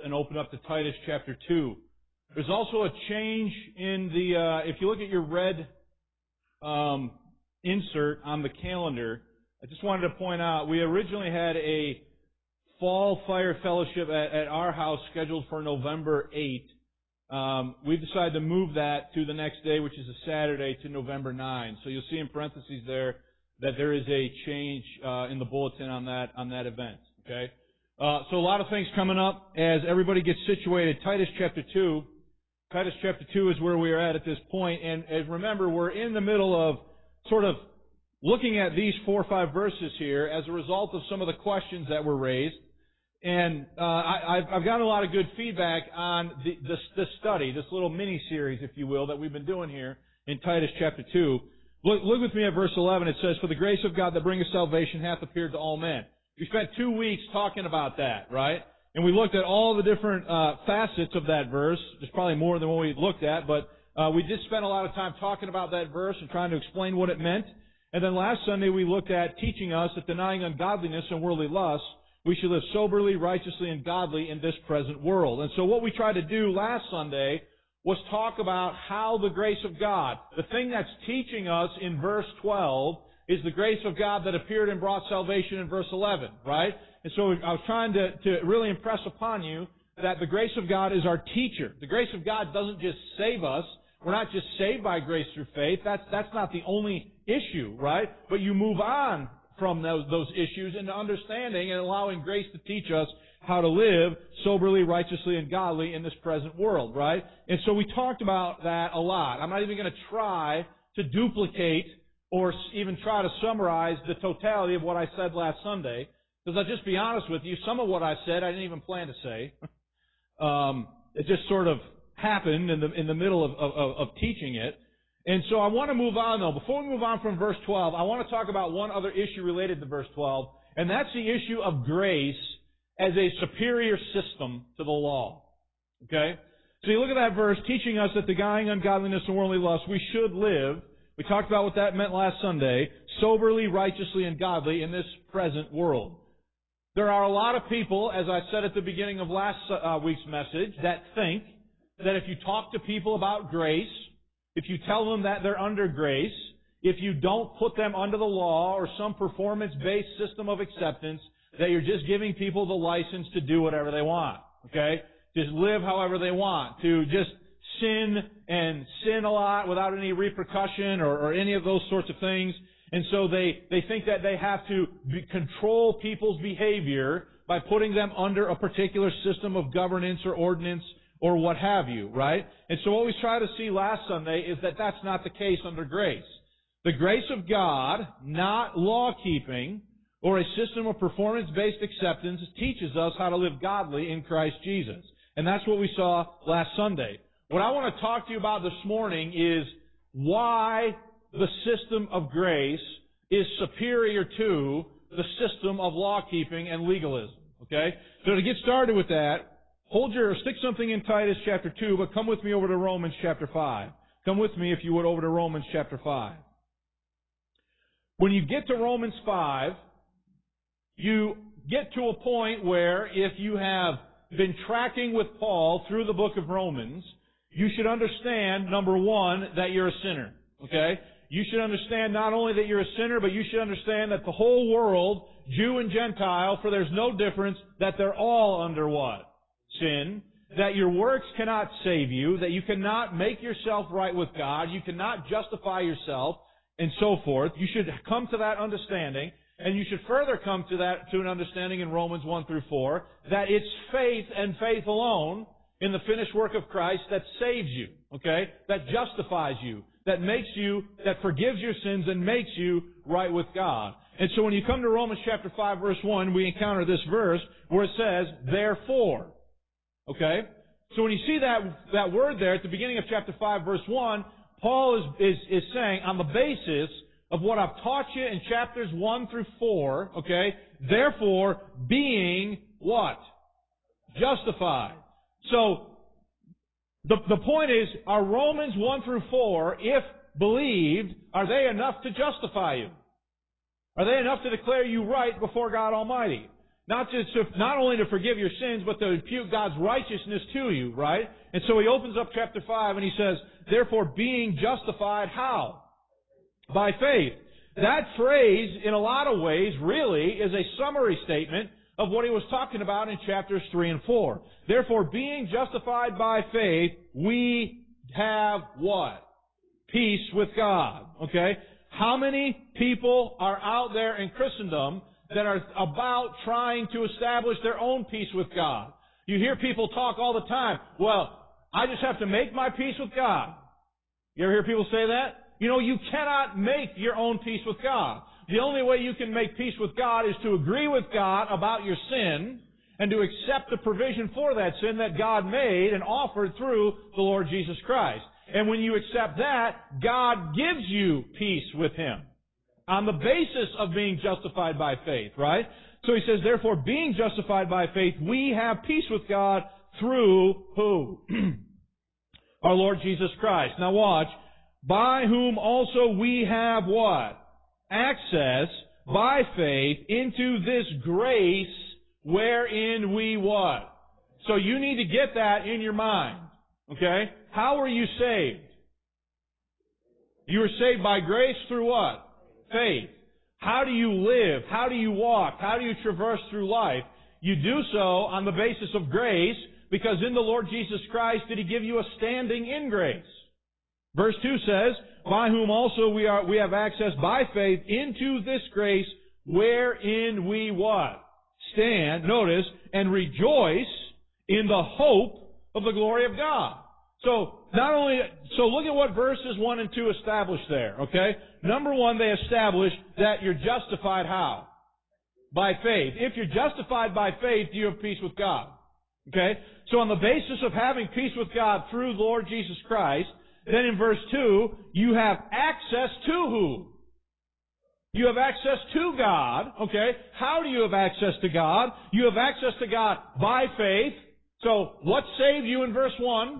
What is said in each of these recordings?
and open up to Titus chapter 2. There's also a change in the, if you look at your red insert on the calendar, I just wanted to point out, we originally had a fall fire fellowship at our house scheduled for November 8th. We've decided to move that to the next day, which is a Saturday, to November 9. So you'll see in parentheses there that there is a change in the bulletin on that event. Okay? So a lot of things coming up as everybody gets situated. Titus chapter 2. Titus chapter 2 is where we are at this point. And remember, we're in the middle of sort of looking at these 4 or 5 verses here as a result of some of the questions that were raised. And I've gotten a lot of good feedback on this study, this little mini-series, if you will, that we've been doing here in Titus chapter 2. Look with me at verse 11. It says, "For the grace of God that bringeth salvation hath appeared to all men." We spent 2 weeks talking about that, right? And we looked at all the different facets of that verse. There's probably more than what we looked at, but we did spend a lot of time talking about that verse and trying to explain what it meant. And then last Sunday we looked at teaching us that denying ungodliness and worldly lusts, we should live soberly, righteously, and godly in this present world. And so what we tried to do last Sunday was talk about how the grace of God, the thing that's teaching us in verse 12, is the grace of God that appeared and brought salvation in verse 11, right? And so I was trying to really impress upon you that the grace of God is our teacher. The grace of God doesn't just save us. We're not just saved by grace through faith. That's not the only issue, right? But you move on from those issues into understanding and allowing grace to teach us how to live soberly, righteously, and godly in this present world, right? And so we talked about that a lot. I'm not even going to try to duplicate or even try to summarize the totality of what I said last Sunday, because I'll just be honest with you, some of what I said I didn't even plan to say. It just sort of happened in the middle of teaching it. And so I want to move on, though. Before we move on from verse 12, I want to talk about one other issue related to verse 12, and that's the issue of grace as a superior system to the law. Okay? So you look at that verse, teaching us that denying ungodliness and worldly lust, we should live. We talked about what that meant last Sunday, soberly, righteously, and godly in this present world. There are a lot of people, as I said at the beginning of last week's message, that think that if you talk to people about grace, if you tell them that they're under grace, if you don't put them under the law or some performance-based system of acceptance, that you're just giving people the license to do whatever they want. Okay? Just live however they want. To just sin and sin a lot without any repercussion or any of those sorts of things. And so they think that they have to control people's behavior by putting them under a particular system of governance or ordinance or what have you, right? And so what we try to see last Sunday is that that's not the case under grace. The grace of God, not law-keeping or a system of performance-based acceptance, teaches us how to live godly in Christ Jesus. And that's what we saw last Sunday. What I want to talk to you about this morning is why the system of grace is superior to the system of law-keeping and legalism. Okay? So to get started with that, stick something in Titus chapter 2, but come with me over to Romans chapter 5. Come with me, if you would, over to Romans chapter 5. When you get to Romans 5, you get to a point where if you have been tracking with Paul through the book of Romans, you should understand, number one, that you're a sinner. Okay? You should understand not only that you're a sinner, but you should understand that the whole world, Jew and Gentile, for there's no difference, that they're all under what? Sin. That your works cannot save you, that you cannot make yourself right with God, you cannot justify yourself, and so forth. You should come to that understanding, and you should further come to an understanding in Romans 1 through 4, that it's faith and faith alone in the finished work of Christ that saves you, okay? That justifies you, that forgives your sins and makes you right with God. And so when you come to Romans chapter 5 verse 1, we encounter this verse where it says, therefore. Okay? So when you see that word there at the beginning of chapter 5 verse 1, Paul is saying, on the basis of what I've taught you in chapters 1 through 4, okay, therefore being what? Justified. So, the point is, are Romans 1 through 4, if believed, are they enough to justify you? Are they enough to declare you right before God Almighty? Not only to forgive your sins, but to impute God's righteousness to you, right? And so he opens up chapter 5 and he says, therefore being justified how? By faith. That phrase, in a lot of ways, really is a summary statement of what he was talking about in chapters 3 and 4. Therefore, being justified by faith, we have what? Peace with God. Okay? How many people are out there in Christendom that are about trying to establish their own peace with God? You hear people talk all the time, well, I just have to make my peace with God. You ever hear people say that? You know, you cannot make your own peace with God. The only way you can make peace with God is to agree with God about your sin and to accept the provision for that sin that God made and offered through the Lord Jesus Christ. And when you accept that, God gives you peace with Him on the basis of being justified by faith, right? So he says, therefore, being justified by faith, we have peace with God through who? Our Lord Jesus Christ. Now watch. By whom also we have what? Access by faith into this grace wherein we what? So you need to get that in your mind. Okay? How are you saved? You were saved by grace through what? Faith. How do you live? How do you walk? How do you traverse through life? You do so on the basis of grace, because in the Lord Jesus Christ did He give you a standing in grace. Verse 2 says, by whom also we have access by faith into this grace wherein we what? Stand, notice, and rejoice in the hope of the glory of God. So look at what verses 1 and 2 establish there, okay? Number 1, they establish that you're justified how? By faith. If you're justified by faith, you have peace with God. Okay? So on the basis of having peace with God through the Lord Jesus Christ, then in verse 2, you have access to who? You have access to God, okay? How do you have access to God? You have access to God by faith. So what saved you in verse 1?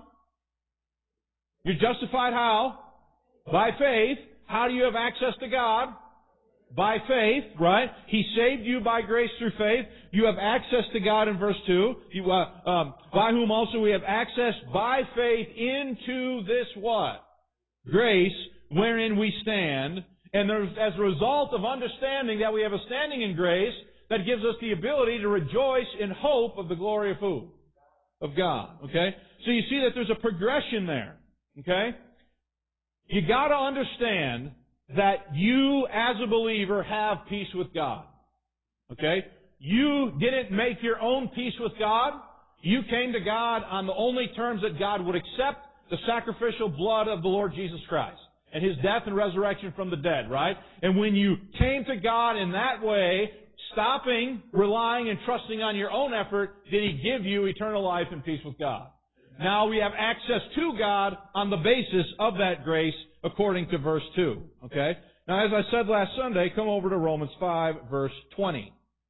You're justified how? By faith. How do you have access to God? By faith, right? He saved you by grace through faith. You have access to God in verse 2. By whom also we have access by faith into this what? Grace wherein we stand. And as a result of understanding that we have a standing in grace, that gives us the ability to rejoice in hope of the glory of who? Of God. Okay? So you see that there's a progression there. Okay? You gotta understand that you as a believer have peace with God. Okay? You didn't make your own peace with God. You came to God on the only terms that God would accept, the sacrificial blood of the Lord Jesus Christ and His death and resurrection from the dead, right? And when you came to God in that way, stopping, relying, and trusting on your own effort, did He give you eternal life and peace with God. Now we have access to God on the basis of that grace according to verse 2. Okay? Now as I said last Sunday, come over to Romans 5 verse 20.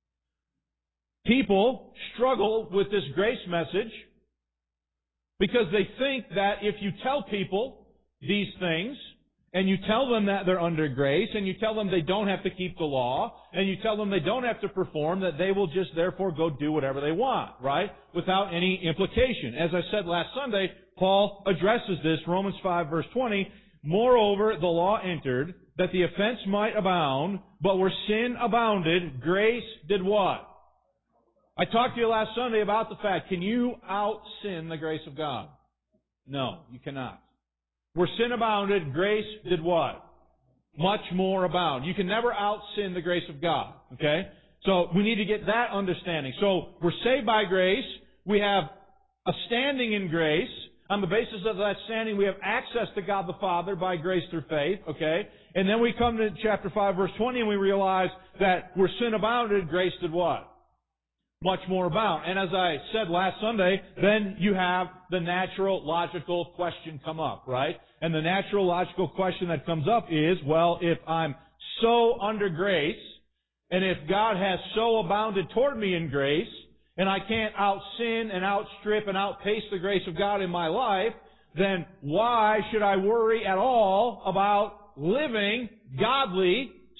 People struggle with this grace message because they think that if you tell people these things, and you tell them that they're under grace, and you tell them they don't have to keep the law, and you tell them they don't have to perform, that they will just therefore go do whatever they want, right? Without any implication. As I said last Sunday, Paul addresses this, Romans 5 verse 20, moreover, the law entered, that the offense might abound, but where sin abounded, grace did what? I talked to you last Sunday about the fact, can you out-sin the grace of God? No, you cannot. Where sin abounded, grace did what? Much more abound. You can never out-sin the grace of God. Okay? So we need to get that understanding. So we're saved by grace. We have a standing in grace. On the basis of that standing, we have access to God the Father by grace through faith. Okay? And then we come to chapter 5 verse 20 and we realize that where sin abounded, grace did what? Much more abound. And as I said last Sunday, then you have the natural, logical question come up, right? And the natural, logical question that comes up is, well, if I'm so under grace, and if God has so abounded toward me in grace, and I can't out-sin and outstrip and outpace the grace of God in my life, then why should I worry at all about living godly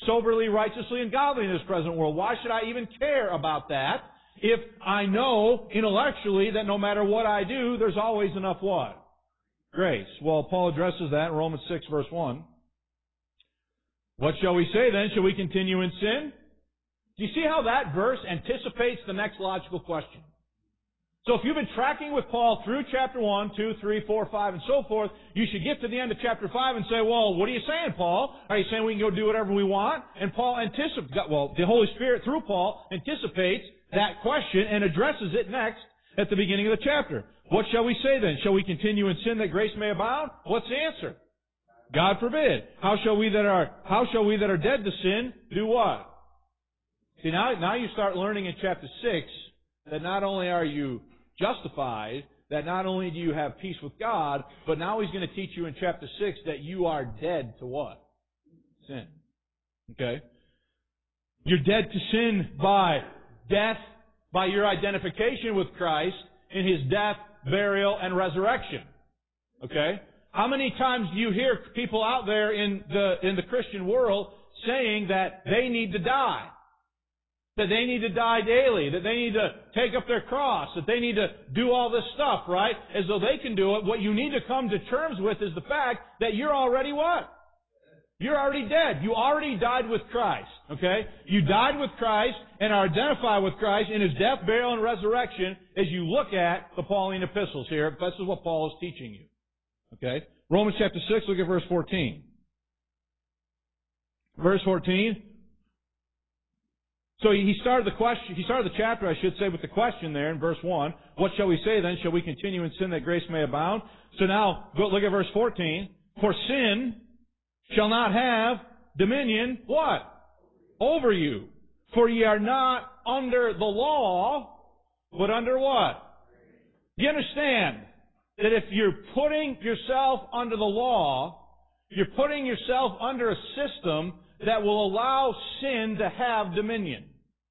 soberly, righteously, and godly in this present world. Why should I even care about that if I know intellectually that no matter what I do, there's always enough what? Grace. Well, Paul addresses that in Romans 6, verse 1. What shall we say then? Shall we continue in sin? Do you see how that verse anticipates the next logical question? So if you've been tracking with Paul through chapter 1, 2, 3, 4, 5, and so forth, you should get to the end of chapter 5 and say, well, what are you saying, Paul? Are you saying we can go do whatever we want? And Paul the Holy Spirit through Paul anticipates that question and addresses it next at the beginning of the chapter. What shall we say then? Shall we continue in sin that grace may abound? What's the answer? God forbid. How shall we that are dead to sin do what? See, now you start learning in chapter 6 that not only are you justified, that not only do you have peace with God, but now he's going to teach you in chapter 6 that you are dead to what? Sin. Okay? You're dead to sin by death, by your identification with Christ in his death, burial, and resurrection. Okay? How many times do you hear people out there in the Christian world saying that they need to die? That they need to die daily, that they need to take up their cross, that they need to do all this stuff, right? As though they can do it. What you need to come to terms with is the fact that you're already what? You're already dead. You already died with Christ, okay? You died with Christ and are identified with Christ in his death, burial, and resurrection as you look at the Pauline epistles here. This is what Paul is teaching you, okay? Romans chapter 6, look at verse 14. Verse 14. So he started the chapter, I should say, with the question there in verse 1. What shall we say then? Shall we continue in sin that grace may abound? So now, look at verse 14. For sin shall not have dominion, what? Over you. For ye are not under the law, but under what? Do you understand that if you're putting yourself under the law, you're putting yourself under a system that will allow sin to have dominion?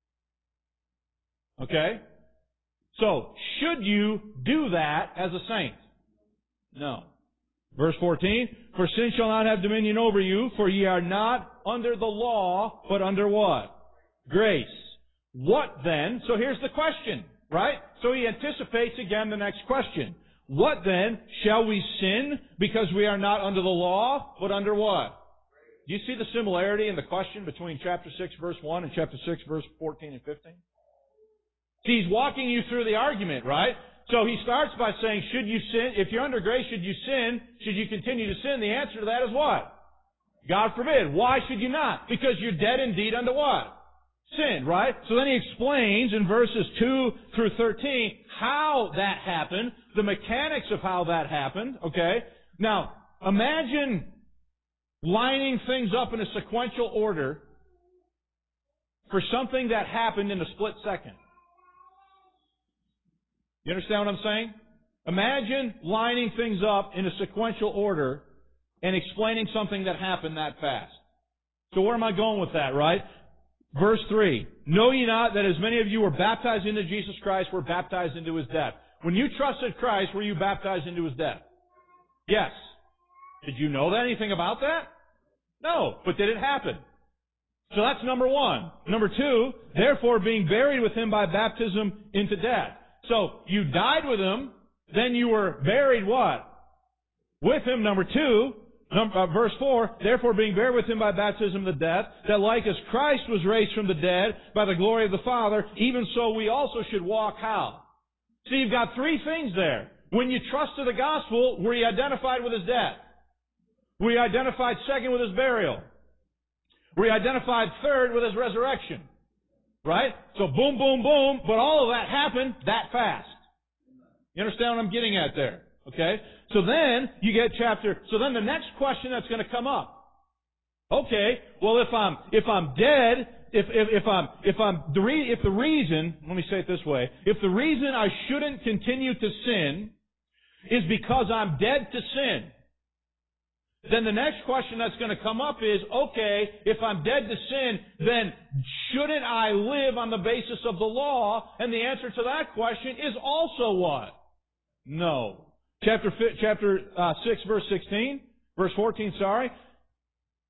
Okay? So, should you do that as a saint? No. Verse 14, for sin shall not have dominion over you, for ye are not under the law, but under what? Grace. What then? So here's the question, right? So he anticipates again the next question. What then? Shall we sin because we are not under the law, but under what? Do you see the similarity in the question between chapter 6, verse 1 and chapter 6, verse 14 and 15? See, he's walking you through the argument, right? So he starts by saying, should you sin? If you're under grace, should you sin? Should you continue to sin? The answer to that is what? God forbid. Why should you not? Because you're dead indeed unto what? Sin, right? So then he explains in verses 2 through 13 how that happened, the mechanics of how that happened, okay? Now, imagine lining things up in a sequential order for something that happened in a split second. You understand what I'm saying? Imagine lining things up in a sequential order and explaining something that happened that fast. So where am I going with that, right? Verse 3. Know ye not that as many of you were baptized into Jesus Christ were baptized into his death? When you trusted Christ, were you baptized into his death? Yes. Did you know anything about that? No. But did it happen? So that's number one. Number two, therefore being buried with him by baptism into death. So, you died with him, then you were buried what? With him, number two, verse 4, therefore being buried with him by baptism to death, that like as Christ was raised from the dead by the glory of the Father, even so we also should walk how? See, you've got three things there. When you trusted the gospel, were you identified with his death? Were you identified second with his burial? Were you identified third with his resurrection? Right? So boom, boom, boom, but all of that happened that fast. You understand what I'm getting at there? Okay? So then you get so then the next question that's going to come up. Okay, well if I'm dead, if the reason, let me say it this way, if the reason I shouldn't continue to sin is because I'm dead to sin, then the next question that's going to come up is, okay, if I'm dead to sin, then shouldn't I live on the basis of the law? And the answer to that question is also what? No. Chapter 6, verse 14, sorry.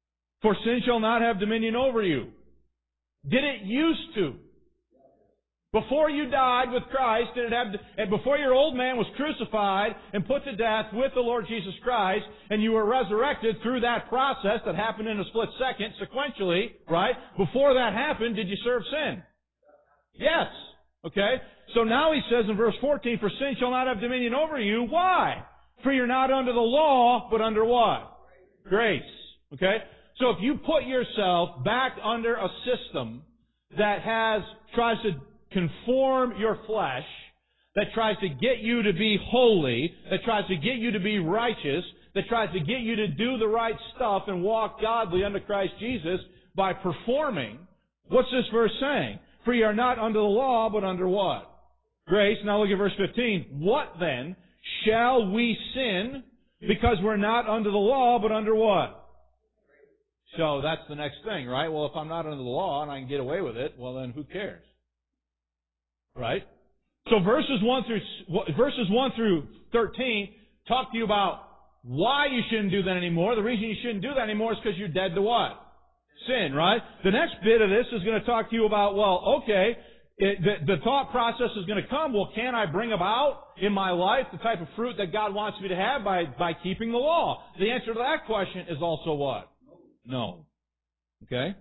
For sin shall not have dominion over you. Did it used to? Before you died with Christ, did it have, and before your old man was crucified and put to death with the Lord Jesus Christ, and you were resurrected through that process that happened in a split second, sequentially, right? Before that happened, did you serve sin? Yes. Okay? So now he says in verse 14, for sin shall not have dominion over you. Why? For you're not under the law, but under what? Grace. Okay? So if you put yourself back under a system that tries to conform your flesh, that tries to get you to be holy, that tries to get you to be righteous, that tries to get you to do the right stuff and walk godly under Christ Jesus by performing, what's this verse saying? For you are not under the law, but under what? Grace. Now look at verse 15. What then? Shall we sin because we're not under the law, but under what? So that's the next thing, right? Well, if I'm not under the law and I can get away with it, well then who cares? Right? So verses 1 through 13 talk to you about why you shouldn't do that anymore. The reason you shouldn't do that anymore is because you're dead to what? Sin, right? The next bit of this is going to talk to you about, well, okay, the thought process is going to come, well, can I bring about in my life the type of fruit that God wants me to have by keeping the law? The answer to that question is also what? No. Okay?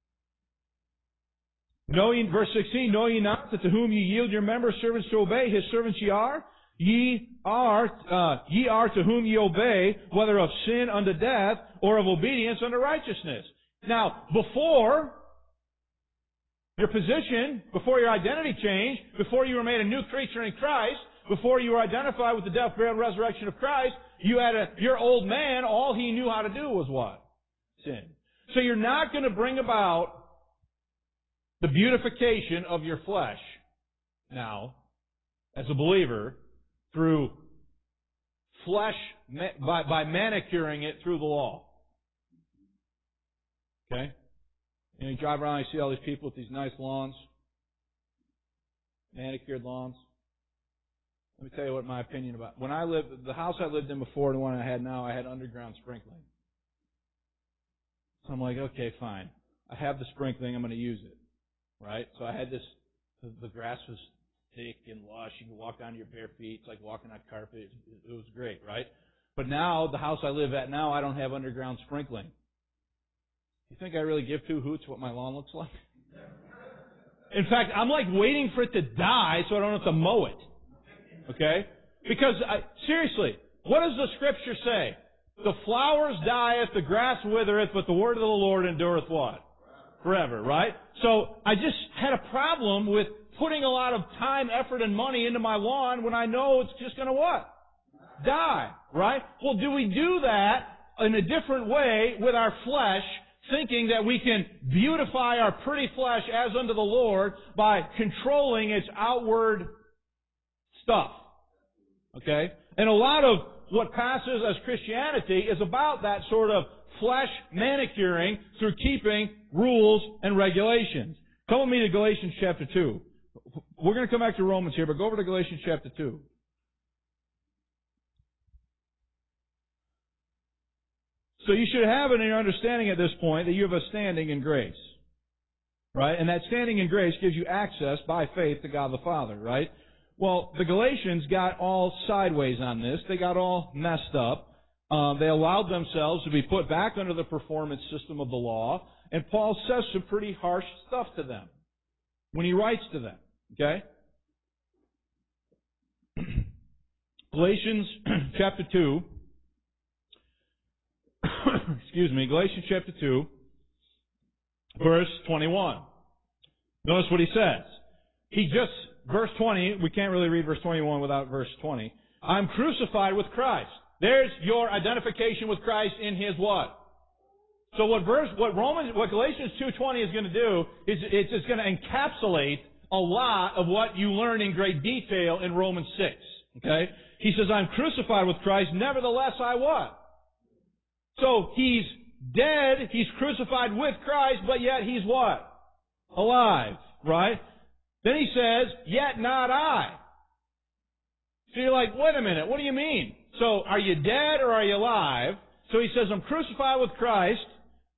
Verse 16, know ye not that to whom ye yield your members servants to obey, his servants ye are? Ye are to whom ye obey, whether of sin unto death, or of obedience unto righteousness. Now, before your position, before your identity change, before you were made a new creature in Christ, before you were identified with the death, burial, and resurrection of Christ, your old man, all he knew how to do was what? Sin. So you're not going to bring about the beautification of your flesh now, as a believer, through flesh, by manicuring it through the law. Okay? And you drive around and you see all these people with these nice lawns, manicured lawns. Let me tell you what my opinion about. When I lived, the house I lived in before, the one I had now, I had underground sprinkling. So I'm like, okay, fine. I have the sprinkling, I'm going to use it. Right? So I had this, the grass was thick and lush. You could walk down to your bare feet. It's like walking on carpet. It was great, right? But now, the house I live at now, I don't have underground sprinkling. You think I really give two hoots what my lawn looks like? In fact, I'm like waiting for it to die so I don't have to mow it. Okay? Because, seriously, what does the Scripture say? The flowers dieth, the grass withereth, but the word of the Lord endureth what? Forever, right? So I just had a problem with putting a lot of time, effort, and money into my lawn when I know it's just going to what? Die, right? Well, do we do that in a different way with our flesh, thinking that we can beautify our pretty flesh as unto the Lord by controlling its outward stuff? Okay? And a lot of what passes as Christianity is about that sort of flesh manicuring through keeping rules and regulations. Come with me to Galatians chapter 2. We're going to come back to Romans here, but go over to Galatians chapter 2. So you should have it in your understanding at this point that you have a standing in grace. Right? And that standing in grace gives you access by faith to God the Father, right? Well, the Galatians got all sideways on this. They got all messed up. They allowed themselves to be put back under the performance system of the law. And Paul says some pretty harsh stuff to them when he writes to them. Okay? Galatians chapter 2. Excuse me. Galatians chapter 2, verse 21. Notice what he says. Verse 20, we can't really read verse 21 without verse 20. I'm crucified with Christ. There's your identification with Christ in His what? So what Galatians 2:20 is going to do is it's going to encapsulate a lot of what you learn in great detail in Romans 6. Okay? He says, I'm crucified with Christ, nevertheless I what? So he's dead, he's crucified with Christ, but yet he's what? Alive. Right? Then he says, yet not I. So you're like, wait a minute, what do you mean? So are you dead or are you alive? So he says, I'm crucified with Christ,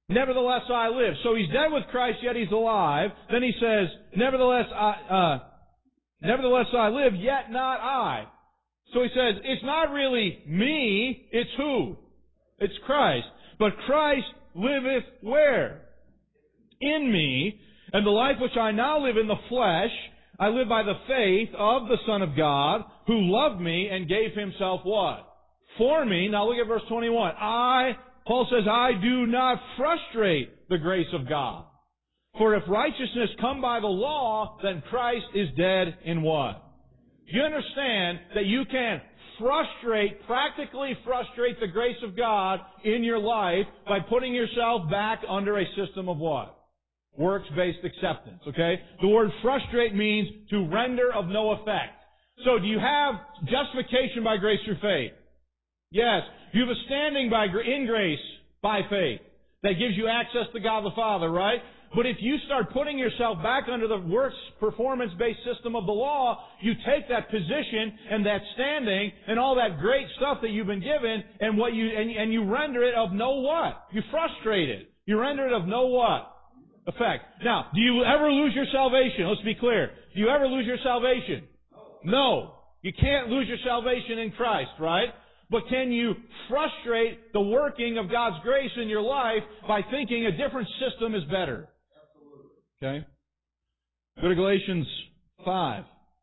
Nevertheless I live. So he's dead with Christ, yet he's alive. Then he says, nevertheless I live, yet not I. So he says, it's not really me, it's who? It's Christ. But Christ liveth where? In me. And the life which I now live in the flesh, I live by the faith of the Son of God, who loved me and gave himself what? For me. Now look at verse 21. Paul says, I do not frustrate the grace of God. For if righteousness come by the law, then Christ is dead in what? You understand that you can practically frustrate the grace of God in your life by putting yourself back under a system of what? Works-based acceptance, okay? The word frustrate means to render of no effect. So do you have justification by grace through faith? Yes. You have a standing in grace by faith that gives you access to God the Father, right? But if you start putting yourself back under the works performance-based system of the law, you take that position and that standing and all that great stuff that you've been given and you render it of no what? You frustrate it. You render it of no what? Effect. Now, do you ever lose your salvation? Let's be clear. Do you ever lose your salvation? No. You can't lose your salvation in Christ, right? But can you frustrate the working of God's grace in your life by thinking a different system is better? Okay? Go to Galatians 5.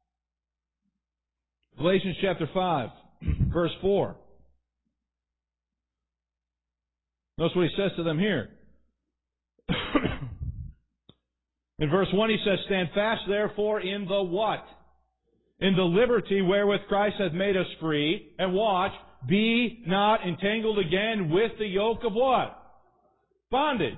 Galatians chapter 5, verse 4. Notice what he says to them here. In verse 1 he says, stand fast therefore in the what? In the liberty wherewith Christ hath made us free. And watch, be not entangled again with the yoke of what? Bondage.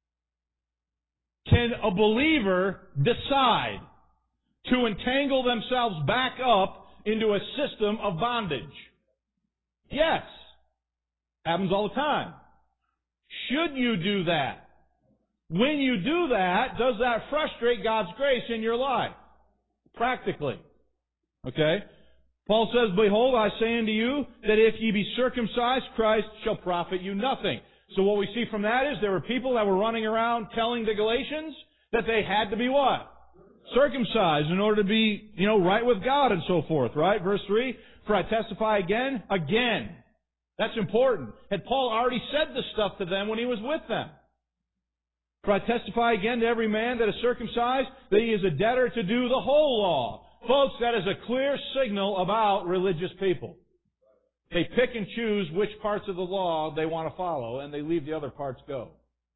Can a believer decide to entangle themselves back up into a system of bondage? Yes. Happens all the time. Should you do that? When you do that, does that frustrate God's grace in your life? Practically. Okay? Paul says, behold, I say unto you, that if ye be circumcised, Christ shall profit you nothing. So what we see from that is there were people that were running around telling the Galatians that they had to be what? Circumcised in order to be, right with God and so forth, right? Verse 3, for I testify again. That's important. Had Paul already said this stuff to them when he was with them? For I testify again to every man that is circumcised that he is a debtor to do the whole law. Folks, that is a clear signal about religious people. They pick and choose which parts of the law they want to follow, and they leave the other parts go.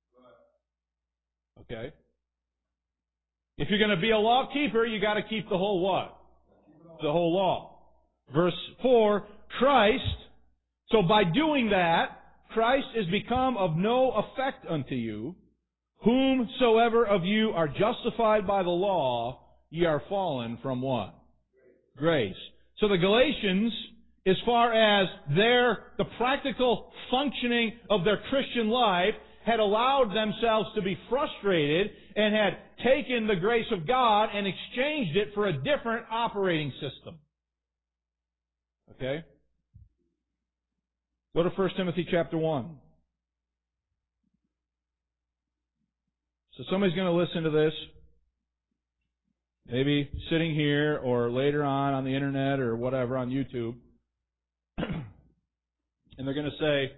Okay? If you're going to be a law keeper, you got to keep the whole what? The whole law. Verse 4, Christ, so by doing that, Christ is become of no effect unto you. Whomsoever of you are justified by the law, ye are fallen from what? Grace. So the Galatians, as far as the practical functioning of their Christian life, had allowed themselves to be frustrated and had taken the grace of God and exchanged it for a different operating system. Okay? Go to 1 Timothy chapter 1. So somebody's going to listen to this, maybe sitting here or later on the internet or whatever, on YouTube, and they're going to say,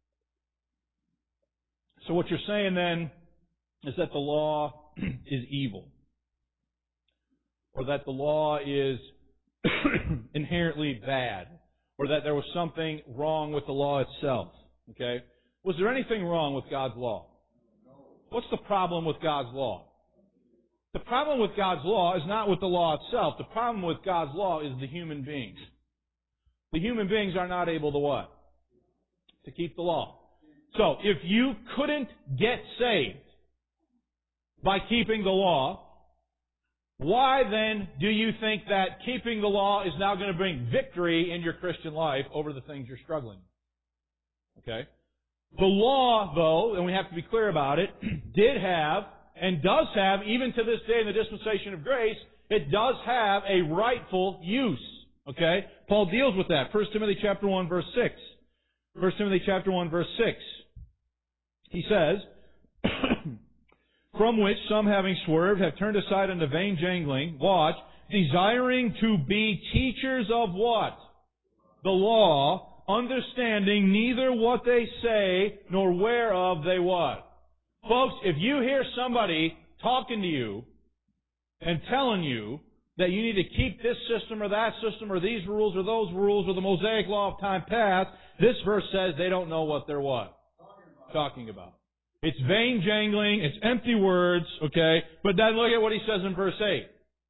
so what you're saying then is that the law is evil, or that the law is inherently bad, or that there was something wrong with the law itself. Okay? Was there anything wrong with God's law? What's the problem with God's law? The problem with God's law is not with the law itself. The problem with God's law is the human beings. The human beings are not able to what? To keep the law. So, if you couldn't get saved by keeping the law, why then do you think that keeping the law is now going to bring victory in your Christian life over the things you're struggling with? Okay? The law, though, and we have to be clear about it, did have and does have, even to this day in the dispensation of grace, it does have a rightful use. Okay? Paul deals with that. 1 Timothy chapter 1, verse 6. 1 Timothy chapter 1, verse 6. He says, From which some, having swerved, have turned aside unto vain jangling, watch, desiring to be teachers of what? The law, understanding neither what they say, nor whereof they what? Folks, if you hear somebody talking to you and telling you that you need to keep this system or that system or these rules or those rules or the Mosaic law of time past, this verse says they don't know what they're what? Talking about. It's vain jangling, it's empty words, okay? But then look at what he says in verse 8.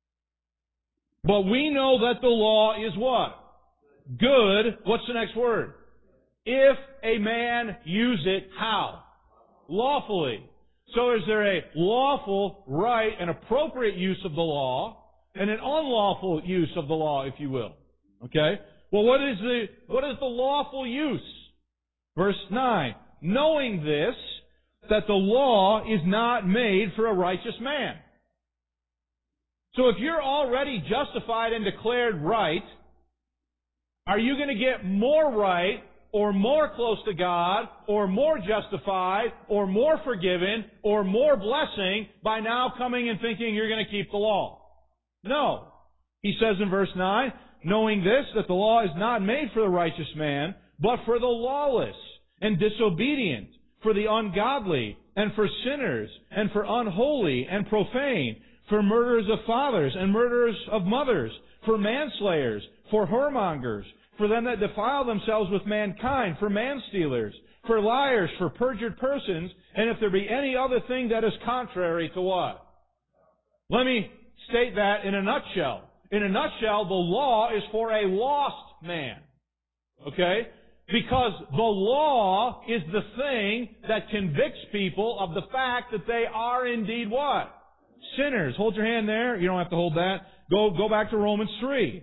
But we know that the law is what? Good. What's the next word? If a man use it, how? Lawfully. So is there a lawful, right, and appropriate use of the law, and an unlawful use of the law, if you will? Okay? Well, what is the lawful use? Verse 9. Knowing this, that the law is not made for a righteous man. So if you're already justified and declared right, are you going to get more right, or more close to God, or more justified, or more forgiven, or more blessing by now coming and thinking you're going to keep the law? No. He says in verse 9, knowing this, that the law is not made for the righteous man, but for the lawless and disobedient, for the ungodly, and for sinners, and for unholy and profane, for murderers of fathers and murderers of mothers, for manslayers, for whoremongers, for them that defile themselves with mankind, for manstealers, for liars, for perjured persons, and if there be any other thing that is contrary to what? Let me state that in a nutshell. In a nutshell, the law is for a lost man. Okay? Because the law is the thing that convicts people of the fact that they are indeed what? Sinners. Hold your hand there. You don't have to hold that. Go back to Romans 3.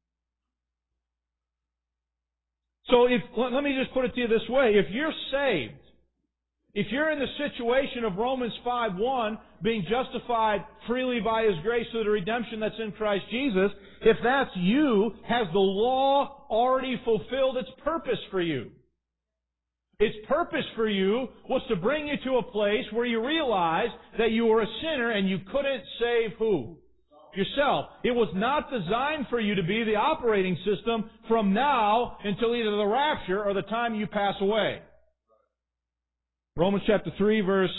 So let me just put it to you this way. If you're saved, if you're in the situation of Romans 5:1, being justified freely by His grace through the redemption that's in Christ Jesus, if that's you, has the law already fulfilled its purpose for you? Its purpose for you was to bring you to a place where you realize that you were a sinner and you couldn't save who? Yourself. It was not designed for you to be the operating system from now until either the rapture or the time you pass away. Romans chapter 3, verse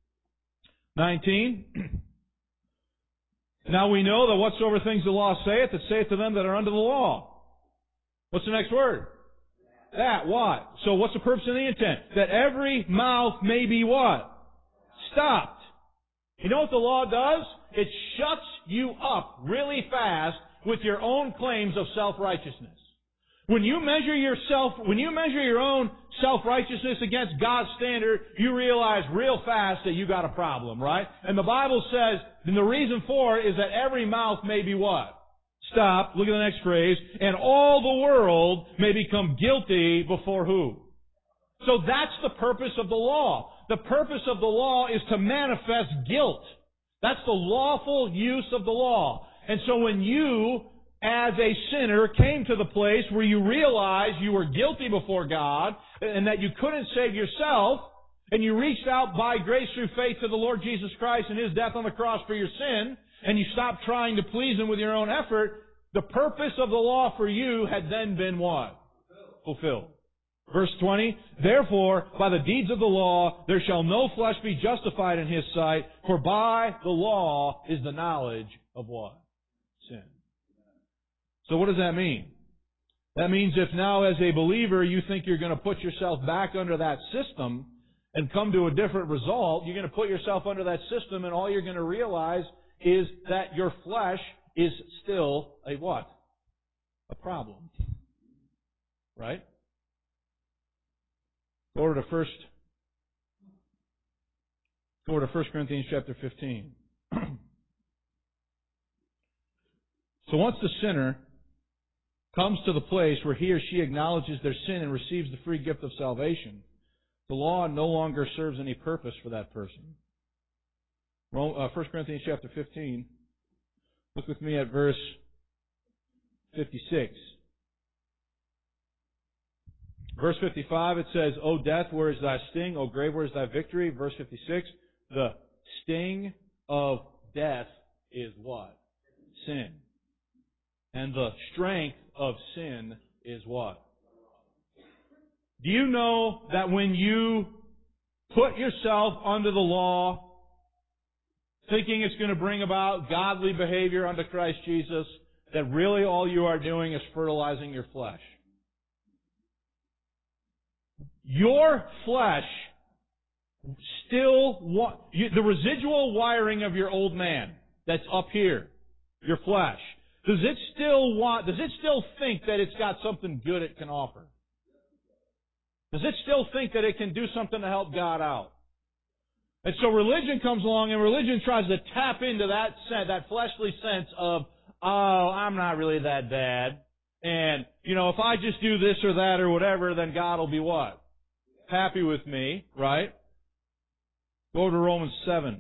19. Now we know that whatsoever things the law saith, it saith to them that are under the law. What's the next word? That. What? So what's the purpose and the intent? That every mouth may be what? Stopped. You know what the law does? It shuts you up really fast with your own claims of self-righteousness. When you measure your own self-righteousness against God's standard, you realize real fast that you got a problem, right? And the Bible says, and the reason for it is that every mouth may be what? Stop. Look at the next phrase. And all the world may become guilty before who? So that's the purpose of the law. The purpose of the law is to manifest guilt. That's the lawful use of the law. And so when you, as a sinner, came to the place where you realized you were guilty before God and that you couldn't save yourself, and you reached out by grace through faith to the Lord Jesus Christ and His death on the cross for your sin, and you stopped trying to please Him with your own effort, the purpose of the law for you had then been what? Fulfilled. Verse 20, therefore, by the deeds of the law, there shall no flesh be justified in His sight, for by the law is the knowledge of what? Sin. So what does that mean? That means if now as a believer you think you're going to put yourself back under that system and come to a different result, you're going to put yourself under that system and all you're going to realize is that your flesh is still a what? A problem. Right? Go over to 1 Corinthians chapter 15. So once the sinner comes to the place where he or she acknowledges their sin and receives the free gift of salvation, the law no longer serves any purpose for that person. 1 Corinthians chapter 15. Look with me at verse 56. Verse 55, it says, O death, where is thy sting? O grave, where is thy victory? Verse 56, The sting of death is what? Sin. And the strength of sin is what? Do you know that when you put yourself under the law, thinking it's going to bring about godly behavior under Christ Jesus, that really all you are doing is fertilizing your flesh? Your flesh still the residual wiring of your old man that's up here, your flesh, does it still think that it's got something good it can offer? Does it still think that it can do something to help God out? And so religion comes along, and religion tries to tap into that fleshly sense of, oh, I'm not really that bad. And, if I just do this or that or whatever, then God will be what? Happy with me, right? Go to Romans 7.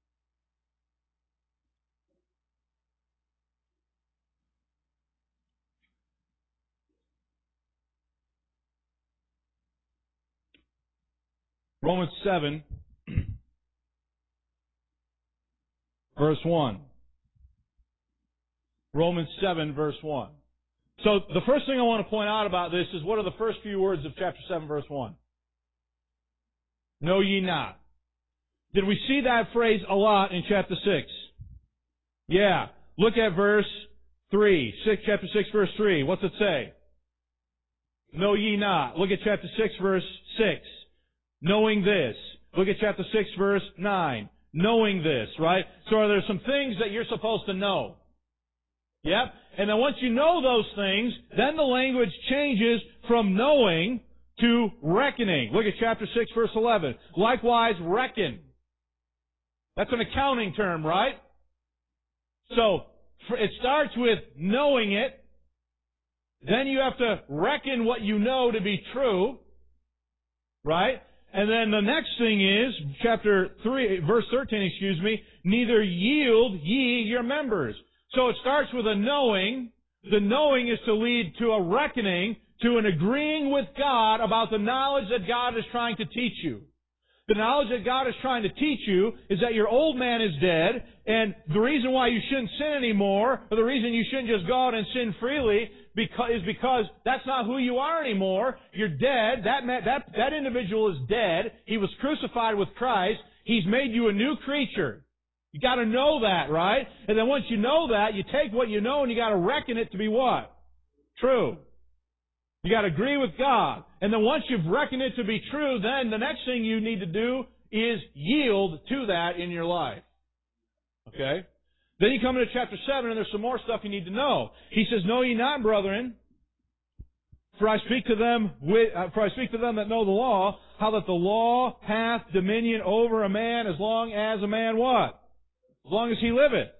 Romans 7, verse 1. Romans 7, verse 1. So the first thing I want to point out about this is, what are the first few words of chapter 7, verse 1? Know ye not. Did we see that phrase a lot in chapter 6? Yeah. Look at verse 3. Chapter 6, verse 3. What's it say? Know ye not. Look at chapter 6, verse 6. Knowing this. Look at chapter 6, verse 9. Knowing this, right? So are there some things that you're supposed to know? Yep. And then once you know those things, then the language changes from knowing to reckoning. Look at chapter 6, verse 11. Likewise, reckon. That's an accounting term, right? So, it starts with knowing it. Then you have to reckon what you know to be true. Right? And then the next thing is, chapter 3, verse 13, neither yield ye your members. So it starts with a knowing. The knowing is to lead to a reckoning, to an agreeing with God about the knowledge that God is trying to teach you. The knowledge that God is trying to teach you is that your old man is dead, and the reason why you shouldn't sin anymore, or the reason you shouldn't just go out and sin freely, is because that's not who you are anymore. You're dead. That individual is dead. He was crucified with Christ. He's made you a new creature. You got to know that, right? And then once you know that, you take what you know and you got to reckon it to be what? True. You got to agree with God. And then once you've reckoned it to be true, then the next thing you need to do is yield to that in your life. Okay? Then you come into chapter 7 and there's some more stuff you need to know. He says, know ye not, brethren, for I speak to them that know the law, how that the law hath dominion over a man as long as a man what? As long as he liveth.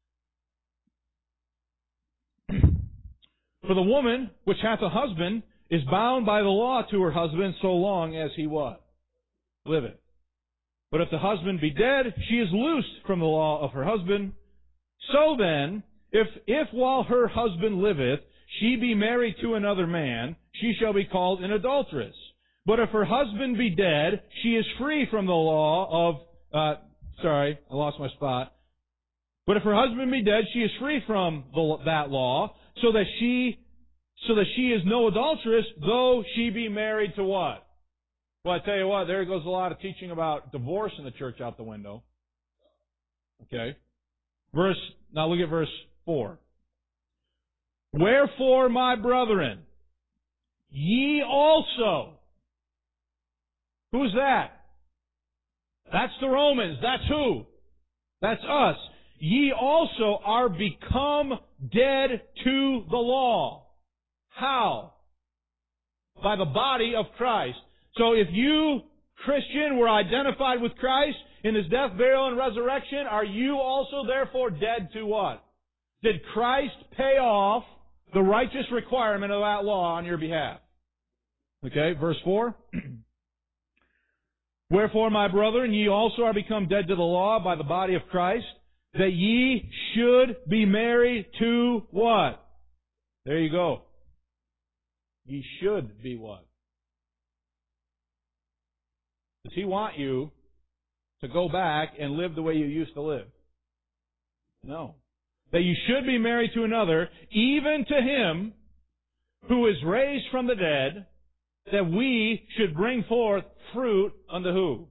For the woman which hath a husband is bound by the law to her husband so long as he what? Liveth. But if the husband be dead, she is loosed from the law of her husband. So then, if while her husband liveth, she be married to another man, she shall be called an adulteress. But if her husband be dead, she is free from the law of, I lost my spot. But if her husband be dead, she is free from that law, so that she is no adulteress, though she be married to what? Well, I tell you what, there goes a lot of teaching about divorce in the church out the window. Okay? Now look at verse 4. Wherefore, my brethren, ye also. Who's that? That's the Romans. That's who? That's us. Ye also are become dead to the law. How? By the body of Christ. So if you, Christian, were identified with Christ in His death, burial, and resurrection, are you also therefore dead to what? Did Christ pay off the righteous requirement of that law on your behalf? Okay, verse 4. Wherefore, my brethren, ye also are become dead to the law by the body of Christ, that ye should be married to what? There you go. Ye should be what? Does He want you to go back and live the way you used to live. No. That you should be married to another, even to him who is raised from the dead, that we should bring forth fruit unto who?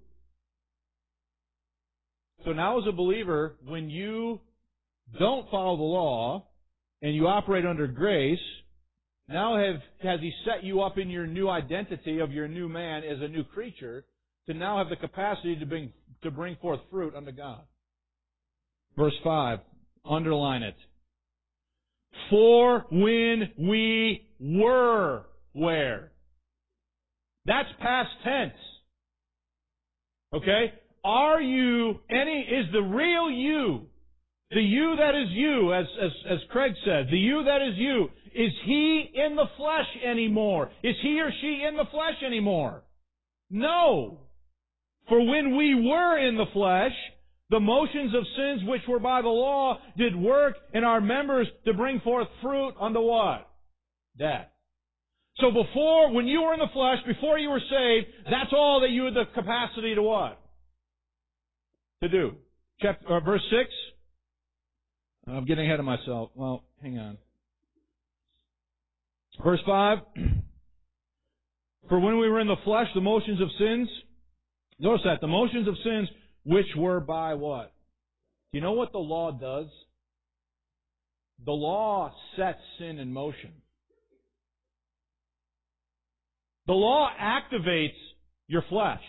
So now as a believer, when you don't follow the law and you operate under grace, now has He set you up in your new identity of your new man as a new creature to now have the capacity to bring forth fruit unto God. Verse 5, underline it. For when we were where? That's past tense. Okay? Are you is the real you, the you that is you, as Craig said, the you that is you, is he in the flesh anymore? Is he or she in the flesh anymore? No. For when we were in the flesh, the motions of sins which were by the law did work in our members to bring forth fruit unto what? Death. So before, when you were in the flesh, before you were saved, that's all that you had the capacity to what? To do. Verse 6. I'm getting ahead of myself. Well, hang on. Verse 5. For when we were in the flesh, the motions of sins, notice that, the motions of sins which were by what? Do you know what the law does? The law sets sin in motion. The law activates your flesh.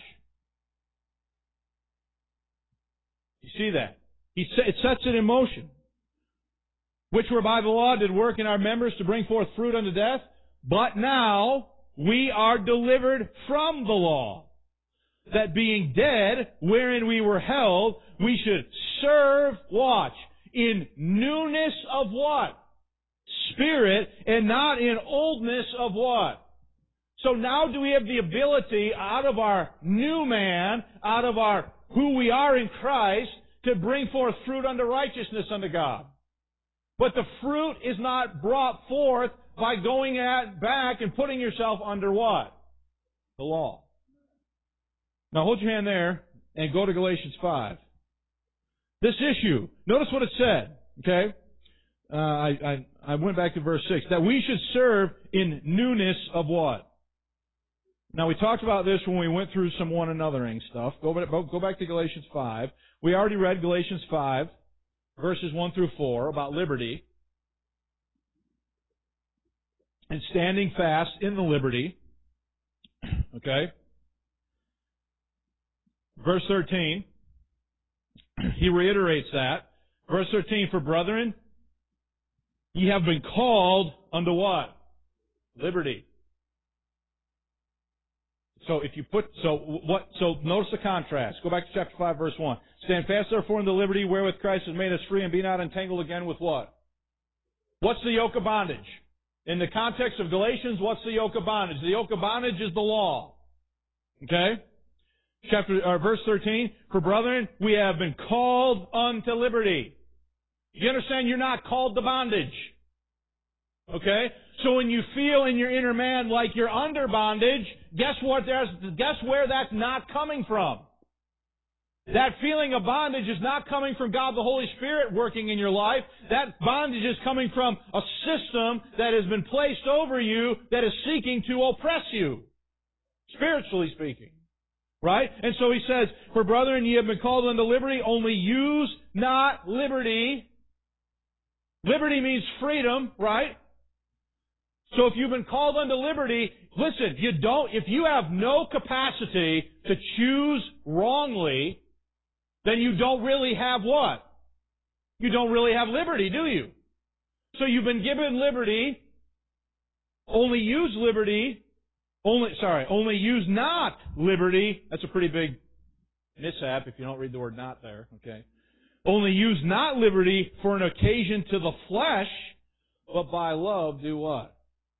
You see that? It sets it in motion. Which were by the law did work in our members to bring forth fruit unto death. But now we are delivered from the law, that being dead, wherein we were held, we should serve, watch, in newness of what? Spirit, and not in oldness of what? So now do we have the ability, out of our new man, out of our who we are in Christ, to bring forth fruit unto righteousness unto God. But the fruit is not brought forth by going back and putting yourself under what? The law. Now hold your hand there and go to Galatians 5. This issue, notice what it said, okay? I went back to verse 6. That we should serve in newness of what? Now we talked about this when we went through some one anothering stuff. Go back to Galatians 5. We already read Galatians 5, verses 1 through 4, about liberty. And standing fast in the liberty. Okay? Verse 13. He reiterates that. Verse 13, for brethren, ye have been called unto what? Liberty. So notice the contrast. Go back to chapter 5, verse 1. Stand fast therefore in the liberty wherewith Christ has made us free, and be not entangled again with what? What's the yoke of bondage? In the context of Galatians, what's the yoke of bondage? The yoke of bondage is the law. Okay? Verse 13, for brethren, we have been called unto liberty. You understand you're not called to bondage. Okay? So when you feel in your inner man like you're under bondage, guess where that's not coming from? That feeling of bondage is not coming from God the Holy Spirit working in your life. That bondage is coming from a system that has been placed over you that is seeking to oppress you, spiritually speaking. Right? And so he says, for brethren, ye have been called unto liberty, only use not liberty. Liberty means freedom, right? So if you've been called unto liberty, listen, if you have no capacity to choose wrongly, then you don't really have what? You don't really have liberty, do you? So you've been given liberty, only use not liberty. That's a pretty big mishap if you don't read the word not there, okay? Only use not liberty for an occasion to the flesh, but by love do what?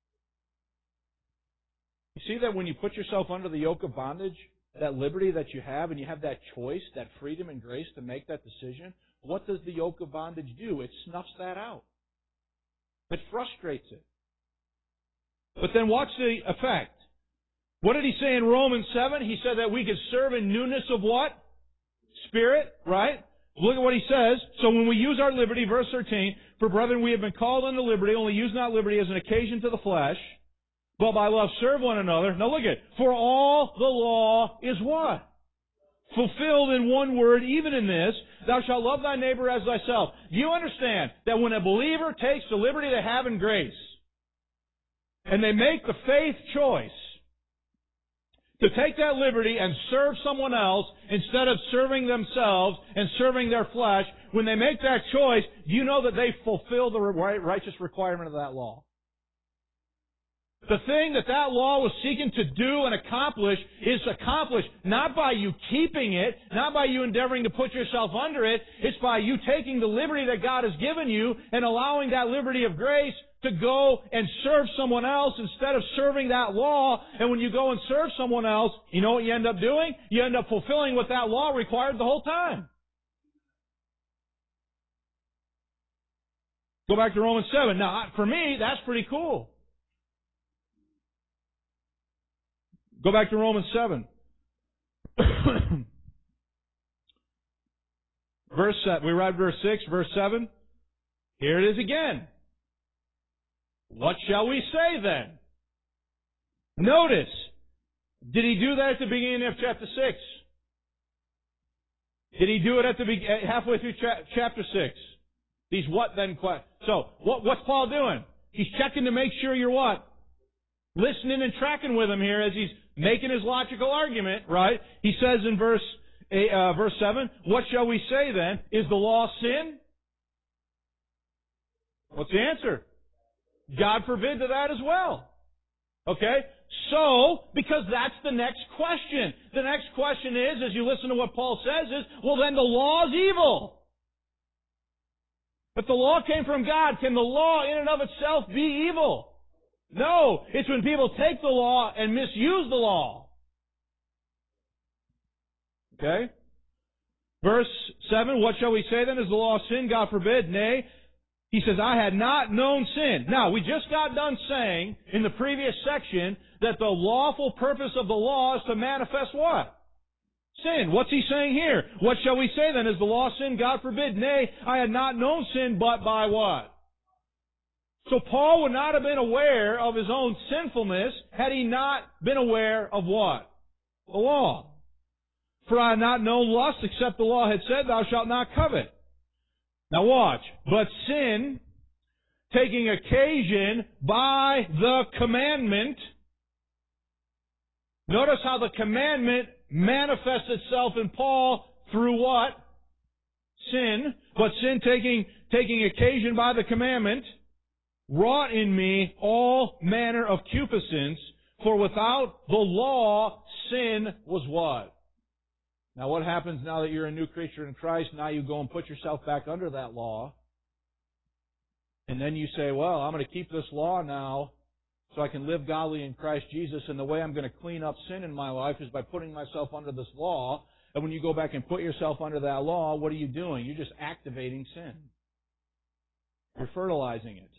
You see that when you put yourself under the yoke of bondage, that liberty that you have, and you have that choice, that freedom and grace to make that decision, what does the yoke of bondage do? It snuffs that out. It frustrates it. But then watch the effect. What did he say in Romans 7? He said that we could serve in newness of what? Spirit, right? Look at what he says. So when we use our liberty, verse 13, for brethren, we have been called unto liberty, only use not liberty as an occasion to the flesh, but by love serve one another. Now look at it. For all the law is what? Fulfilled in one word, even in this, thou shalt love thy neighbor as thyself. Do you understand that when a believer takes the liberty they have in grace, and they make the faith choice to take that liberty and serve someone else instead of serving themselves and serving their flesh, when they make that choice, do you know that they fulfill the righteous requirement of that law? The thing that law was seeking to do and accomplish is accomplished not by you keeping it, not by you endeavoring to put yourself under it. It's by you taking the liberty that God has given you and allowing that liberty of grace to go and serve someone else instead of serving that law. And when you go and serve someone else, you know what you end up doing? You end up fulfilling what that law required the whole time. Go back to Romans 7. Now, for me, that's pretty cool. Go back to Romans 7. Verse 7. We read verse 6, verse 7. Here it is again. What shall we say then? Notice, did he do that at the beginning of chapter 6? Did he do it at halfway through chapter 6? These what then questions. So, what's Paul doing? He's checking to make sure you're what? Listening and tracking with him here as he's making his logical argument, right? He says in verse 7, what shall we say then? Is the law sin? What's the answer? God forbid to that as well. Okay? So, because that's the next question. The next question is, as you listen to what Paul says, is, well then the law is evil. If the law came from God, can the law in and of itself be evil? No, it's when people take the law and misuse the law. Okay? Verse 7, what shall we say then? Is the law sin? God forbid. Nay. He says, I had not known sin. Now, we just got done saying in the previous section that the lawful purpose of the law is to manifest what? Sin. What's he saying here? What shall we say then? Is the law sin? God forbid. Nay, I had not known sin, but by what? So Paul would not have been aware of his own sinfulness had he not been aware of what? The law. For I had not known lust except the law had said, thou shalt not covet. Now watch. But sin, taking occasion by the commandment, notice how the commandment manifests itself in Paul through what? Sin. But sin taking occasion by the commandment, wrought in me all manner of concupiscence, for without the law, sin was what? Now what happens now that you're a new creature in Christ? Now you go and put yourself back under that law. And then you say, well, I'm going to keep this law now so I can live godly in Christ Jesus. And the way I'm going to clean up sin in my life is by putting myself under this law. And when you go back and put yourself under that law, what are you doing? You're just activating sin. You're fertilizing it.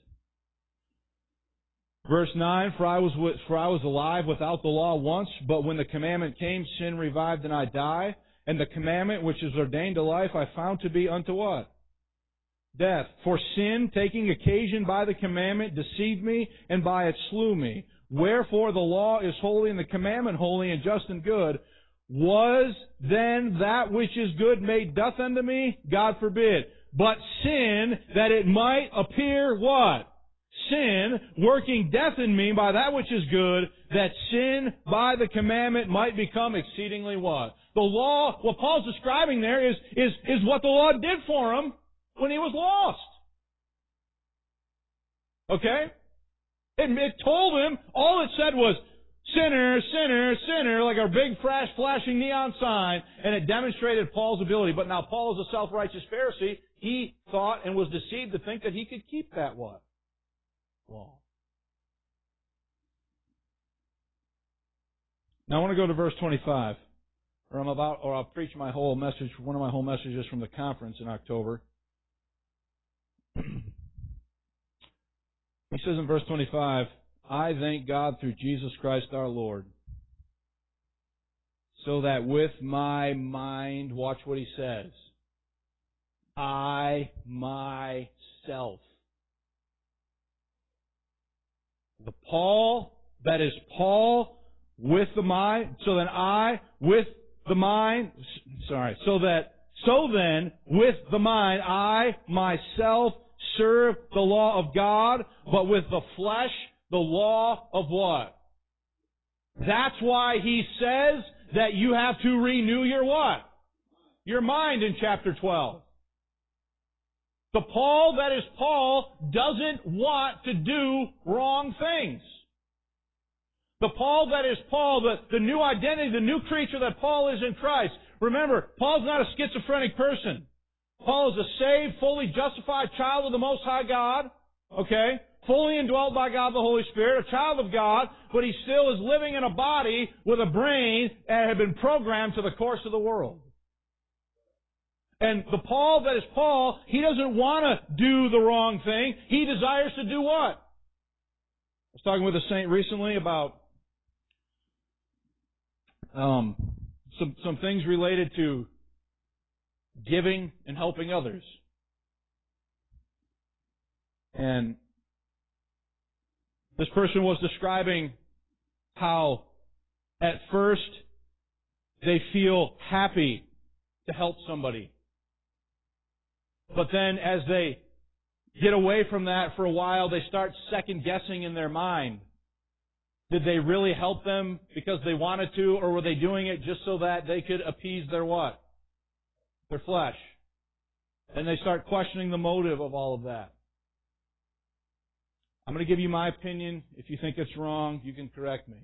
Verse 9, for I was alive without the law once, but when the commandment came, sin revived and I die. And the commandment which is ordained to life I found to be unto what? Death. For sin, taking occasion by the commandment, deceived me, and by it slew me. Wherefore the law is holy, and the commandment holy and just and good. Was then that which is good made death unto me? God forbid. But sin, that it might appear what? Sin, working death in me by that which is good, that sin by the commandment might become exceedingly what? The law, what Paul's describing there is what the law did for him when he was lost. Okay? It told him, all it said was, sinner, sinner, sinner, like a big flashing neon sign, and it demonstrated Paul's ability. But now Paul is a self-righteous Pharisee. He thought and was deceived to think that he could keep that what? Law. Now I want to go to verse 25, I'll preach my whole message, one of my whole messages from the conference in October. He says in verse 25, I thank God through Jesus Christ our Lord. so that with my mind, watch what he says, I myself. The Paul, that is Paul with the mind, so then I with the mind, so then with the mind I myself serve the law of God, but with the flesh the law of what? That's why he says that you have to renew your what? Your mind in chapter 12. The Paul that is Paul doesn't want to do wrong things. The Paul that is Paul, the new identity, the new creature that Paul is in Christ. Remember, Paul's not a schizophrenic person. Paul is a saved, fully justified child of the Most High God. Okay? Fully indwelt by God the Holy Spirit, a child of God, but he still is living in a body with a brain that had been programmed to the course of the world. And the Paul that is Paul, he doesn't want to do the wrong thing. He desires to do what? I was talking with a saint recently about some things related to giving and helping others. And this person was describing how at first they feel happy to help somebody. But then as they get away from that for a while, they start second guessing in their mind. Did they really help them because they wanted to, or were they doing it just so that they could appease their what? Their flesh. And they start questioning the motive of all of that. I'm going to give you my opinion. If you think it's wrong, you can correct me.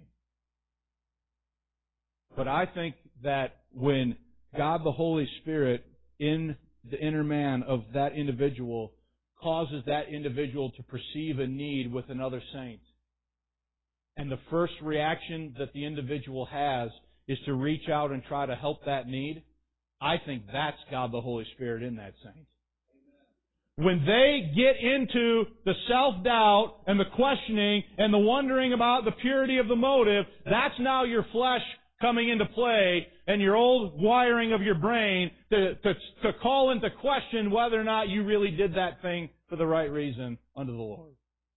But I think that when God the Holy Spirit in the inner man of that individual causes that individual to perceive a need with another saint, and the first reaction that the individual has is to reach out and try to help that need, I think that's God the Holy Spirit in that saint. When they get into the self-doubt and the questioning and the wondering about the purity of the motive, that's now your flesh coming into play and your old wiring of your brain to call into question whether or not you really did that thing for the right reason unto the Lord.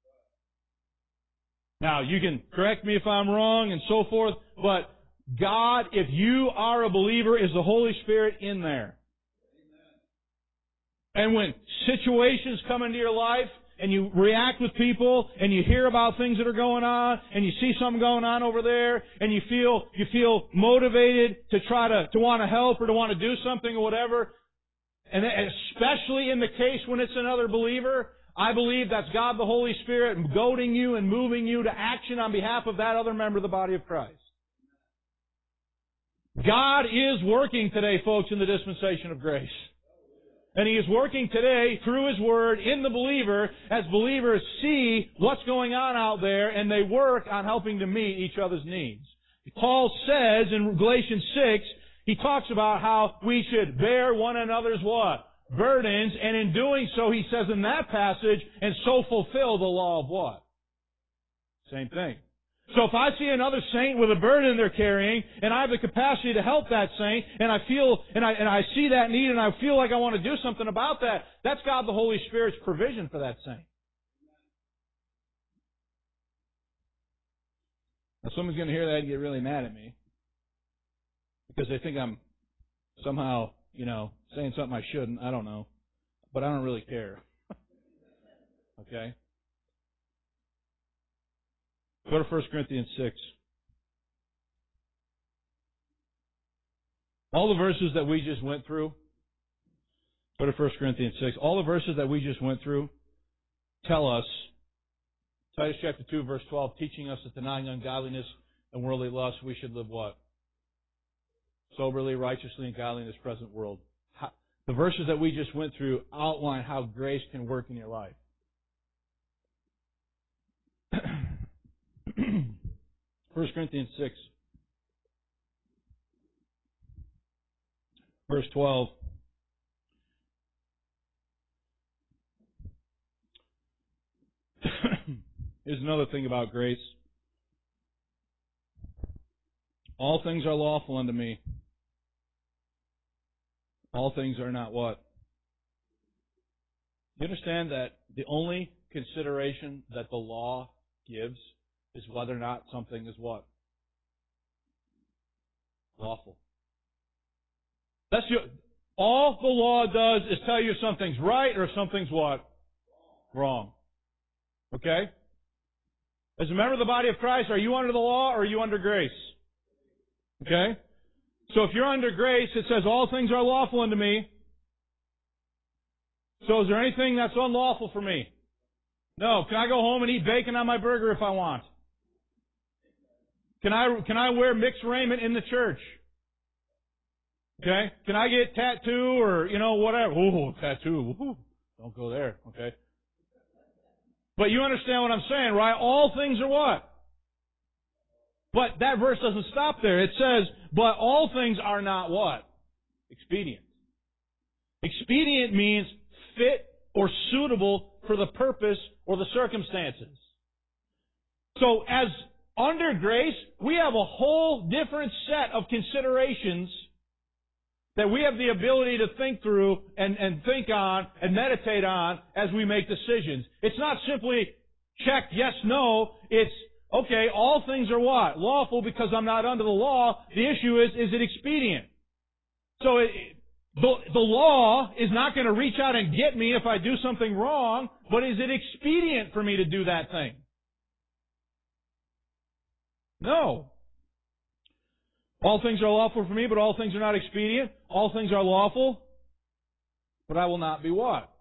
Now, you can correct me if I'm wrong and so forth, but God, if you are a believer, is the Holy Spirit in there. And when situations come into your life and you react with people and you hear about things that are going on and you see something going on over there and you feel motivated to try to want to help or to want to do something or whatever, and especially in the case when it's another believer, I believe that's God the Holy Spirit goading you and moving you to action on behalf of that other member of the body of Christ. God is working today, folks, in the dispensation of grace. And He is working today through His Word in the believer as believers see what's going on out there and they work on helping to meet each other's needs. Paul says in Galatians 6, he talks about how we should bear one another's what? Burdens, and in doing so, he says in that passage, and so fulfill the law of what? Same thing. So if I see another saint with a burden they're carrying, and I have the capacity to help that saint, and I feel, and I see that need, and I feel like I want to do something about that, that's God the Holy Spirit's provision for that saint. Now someone's going to hear that and get really mad at me, because they think I'm somehow, saying something I shouldn't. I don't know. But I don't really care. Okay? Go to 1 Corinthians 6. All the verses that we just went through, go to 1 Corinthians 6. All the verses that we just went through tell us, Titus chapter 2, verse 12, teaching us that denying ungodliness and worldly lust, we should live what? Soberly, righteously, and godly in this present world. The verses that we just went through outline how grace can work in your life. 1 Corinthians 6, verse 12. Here's another thing about grace. All things are lawful unto me. All things are not what? You understand that the only consideration that the law gives is whether or not something is what? Lawful. All the law does is tell you if something's right or if something's what? Wrong. Okay? As a member of the body of Christ, are you under the law or are you under grace? Okay? So if you're under grace, it says all things are lawful unto me. So is there anything that's unlawful for me? No. Can I go home and eat bacon on my burger if I want? Can I wear mixed raiment in the church? Okay? Can I get tattoo or, whatever? Ooh, tattoo. Ooh, don't go there. Okay? But you understand what I'm saying, right? All things are what? But that verse doesn't stop there. It says, but all things are not what? Expedient. Expedient means fit or suitable for the purpose or the circumstances. So as under grace, we have a whole different set of considerations that we have the ability to think through and think on and meditate on as we make decisions. It's not simply check yes, no. It's, okay, all things are what? Lawful because I'm not under the law. The issue is it expedient? So the law is not going to reach out and get me if I do something wrong, but is it expedient for me to do that thing? No. All things are lawful for me, but all things are not expedient. All things are lawful, but I will not be what?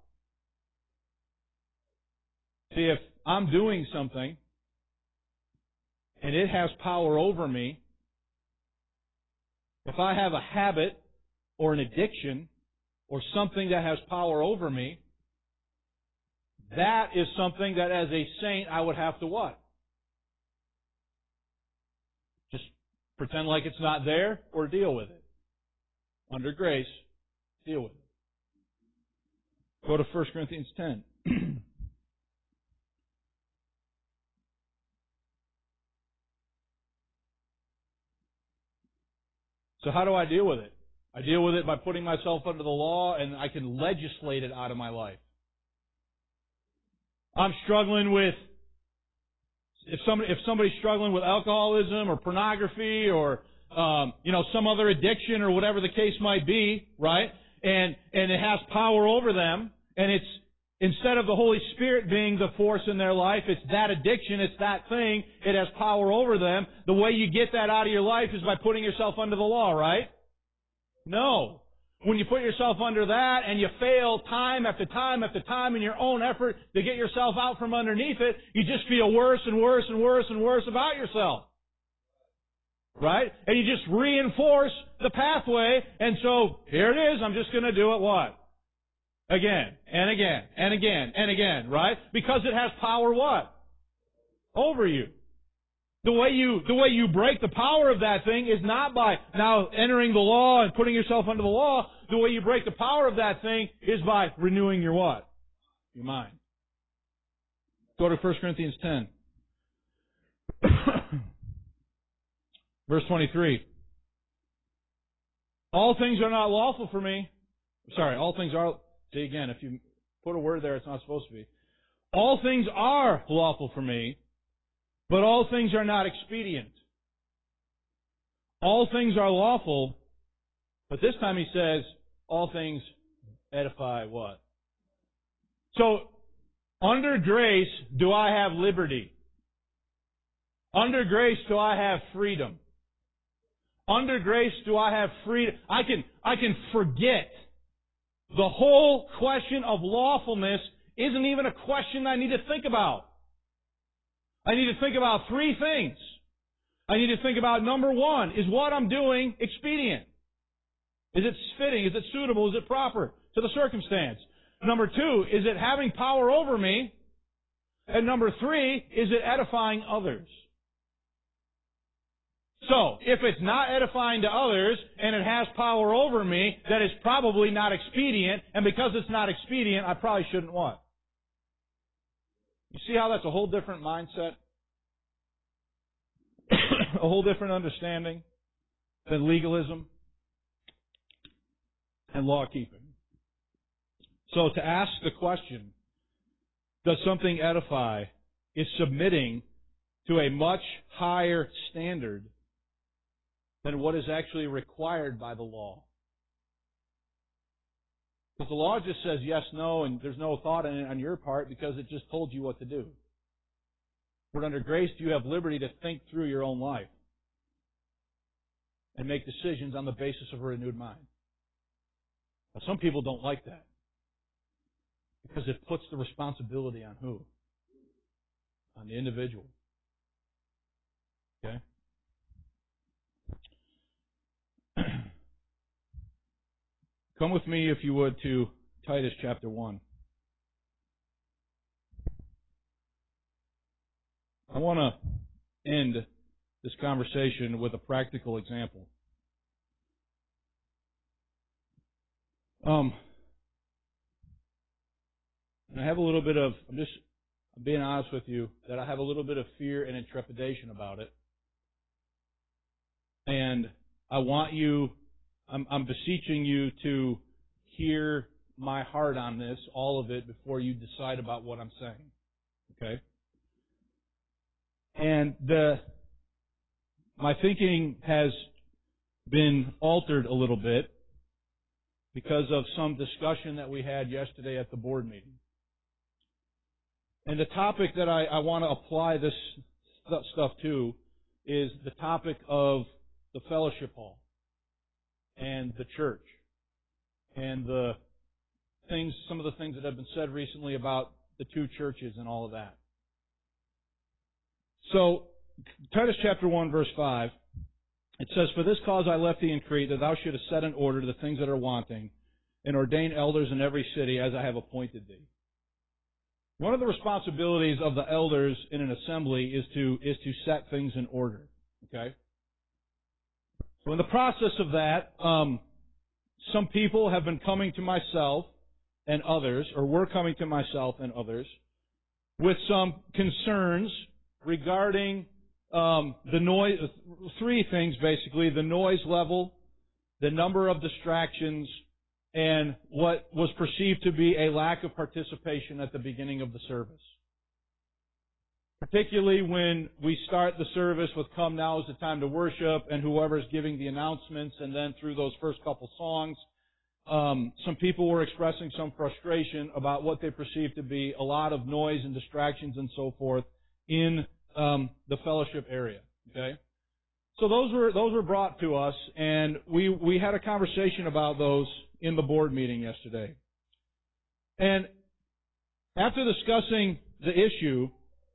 See, if I'm doing something and it has power over me, if I have a habit or an addiction or something that has power over me, that is something that as a saint I would have to what? Just pretend like it's not there or deal with it. Under grace, deal with it. Go to 1 Corinthians 10. So how do I deal with it? I deal with it by putting myself under the law, and I can legislate it out of my life. I'm struggling with, if somebody's struggling with alcoholism or pornography or, some other addiction or whatever the case might be, right? And it has power over them, and it's, instead of the Holy Spirit being the force in their life, it's that addiction, it's that thing, it has power over them. The way you get that out of your life is by putting yourself under the law, right? No. When you put yourself under that and you fail time after time after time in your own effort to get yourself out from underneath it, you just feel worse and worse and worse and worse about yourself. Right? And you just reinforce the pathway, and so here it is, I'm just going to do it what? Again, and again, and again, and again, right? Because it has power what? Over you. The way you break the power of that thing is not by now entering the law and putting yourself under the law. The way you break the power of that thing is by renewing your what? Your mind. Go to 1 Corinthians 10. Verse 23. All things are not lawful for me. Sorry, all things are... See again, if you put a word there it's not supposed to be. All things are lawful for me, but all things are not expedient. All things are lawful, but this time he says, all things edify what? So, under grace, do I have liberty? Under grace, do I have freedom? Under grace, do I have freedom? I can forget. The whole question of lawfulness isn't even a question I need to think about. I need to think about three things. I need to think about, number one, is what I'm doing expedient? Is it fitting? Is it suitable? Is it proper to the circumstance? Number two, is it having power over me? And number three, is it edifying others? So, if it's not edifying to others and it has power over me, that is probably not expedient, and because it's not expedient, I probably shouldn't what? You see how that's a whole different mindset? A whole different understanding? than legalism and law keeping. So to ask the question, does something edify, is submitting to a much higher standard than what is actually required by the law. Because the law just says yes, no, and there's no thought in it on your part because it just told you what to do. But under grace, you have liberty to think through your own life and make decisions on the basis of a renewed mind. Now, some people don't like that because it puts the responsibility on who? On the individual. Okay? Come with me, if you would, to Titus chapter 1. I want to end this conversation with a practical example. And I have a little bit of, I'm being honest with you, that I have a little bit of fear and trepidation about it. And I want you, I'm beseeching you to hear my heart on this, all of it, before you decide about what I'm saying. Okay? And my thinking has been altered a little bit because of some discussion that we had yesterday at the board meeting. And the topic that I want to apply this stuff to is the topic of the fellowship hall and the church and some of the things that have been said recently about the two churches and all of that. So, Titus chapter 1, verse 5, it says, "For this cause I left thee in Crete, that thou shouldest set in order the things that are wanting, and ordain elders in every city, as I have appointed thee." One of the responsibilities of the elders in an assembly is to set things in order. Okay? So in the process of that, some people have been coming to myself and others, or were coming to myself and others, with some concerns regarding the noise. Three things basically: the noise level, the number of distractions, and what was perceived to be a lack of participation at the beginning of the service. Particularly when we start the service with "Come now is the time to worship," and whoever's giving the announcements, and then through those first couple songs, some people were expressing some frustration about what they perceived to be a lot of noise and distractions and so forth in the fellowship area. Okay? So those were brought to us, and we had a conversation about those in the board meeting yesterday. And after discussing the issue,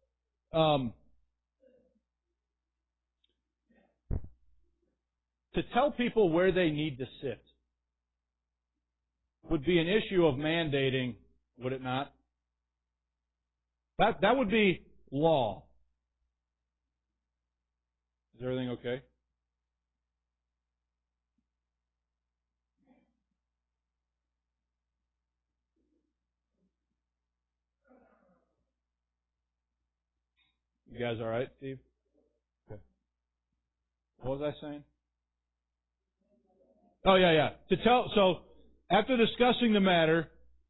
to tell people where they need to sit would be an issue of mandating, would it not? That would be law. Is everything okay? You guys all right, Steve? Okay. What was I saying? Oh, yeah. So, after discussing the matter,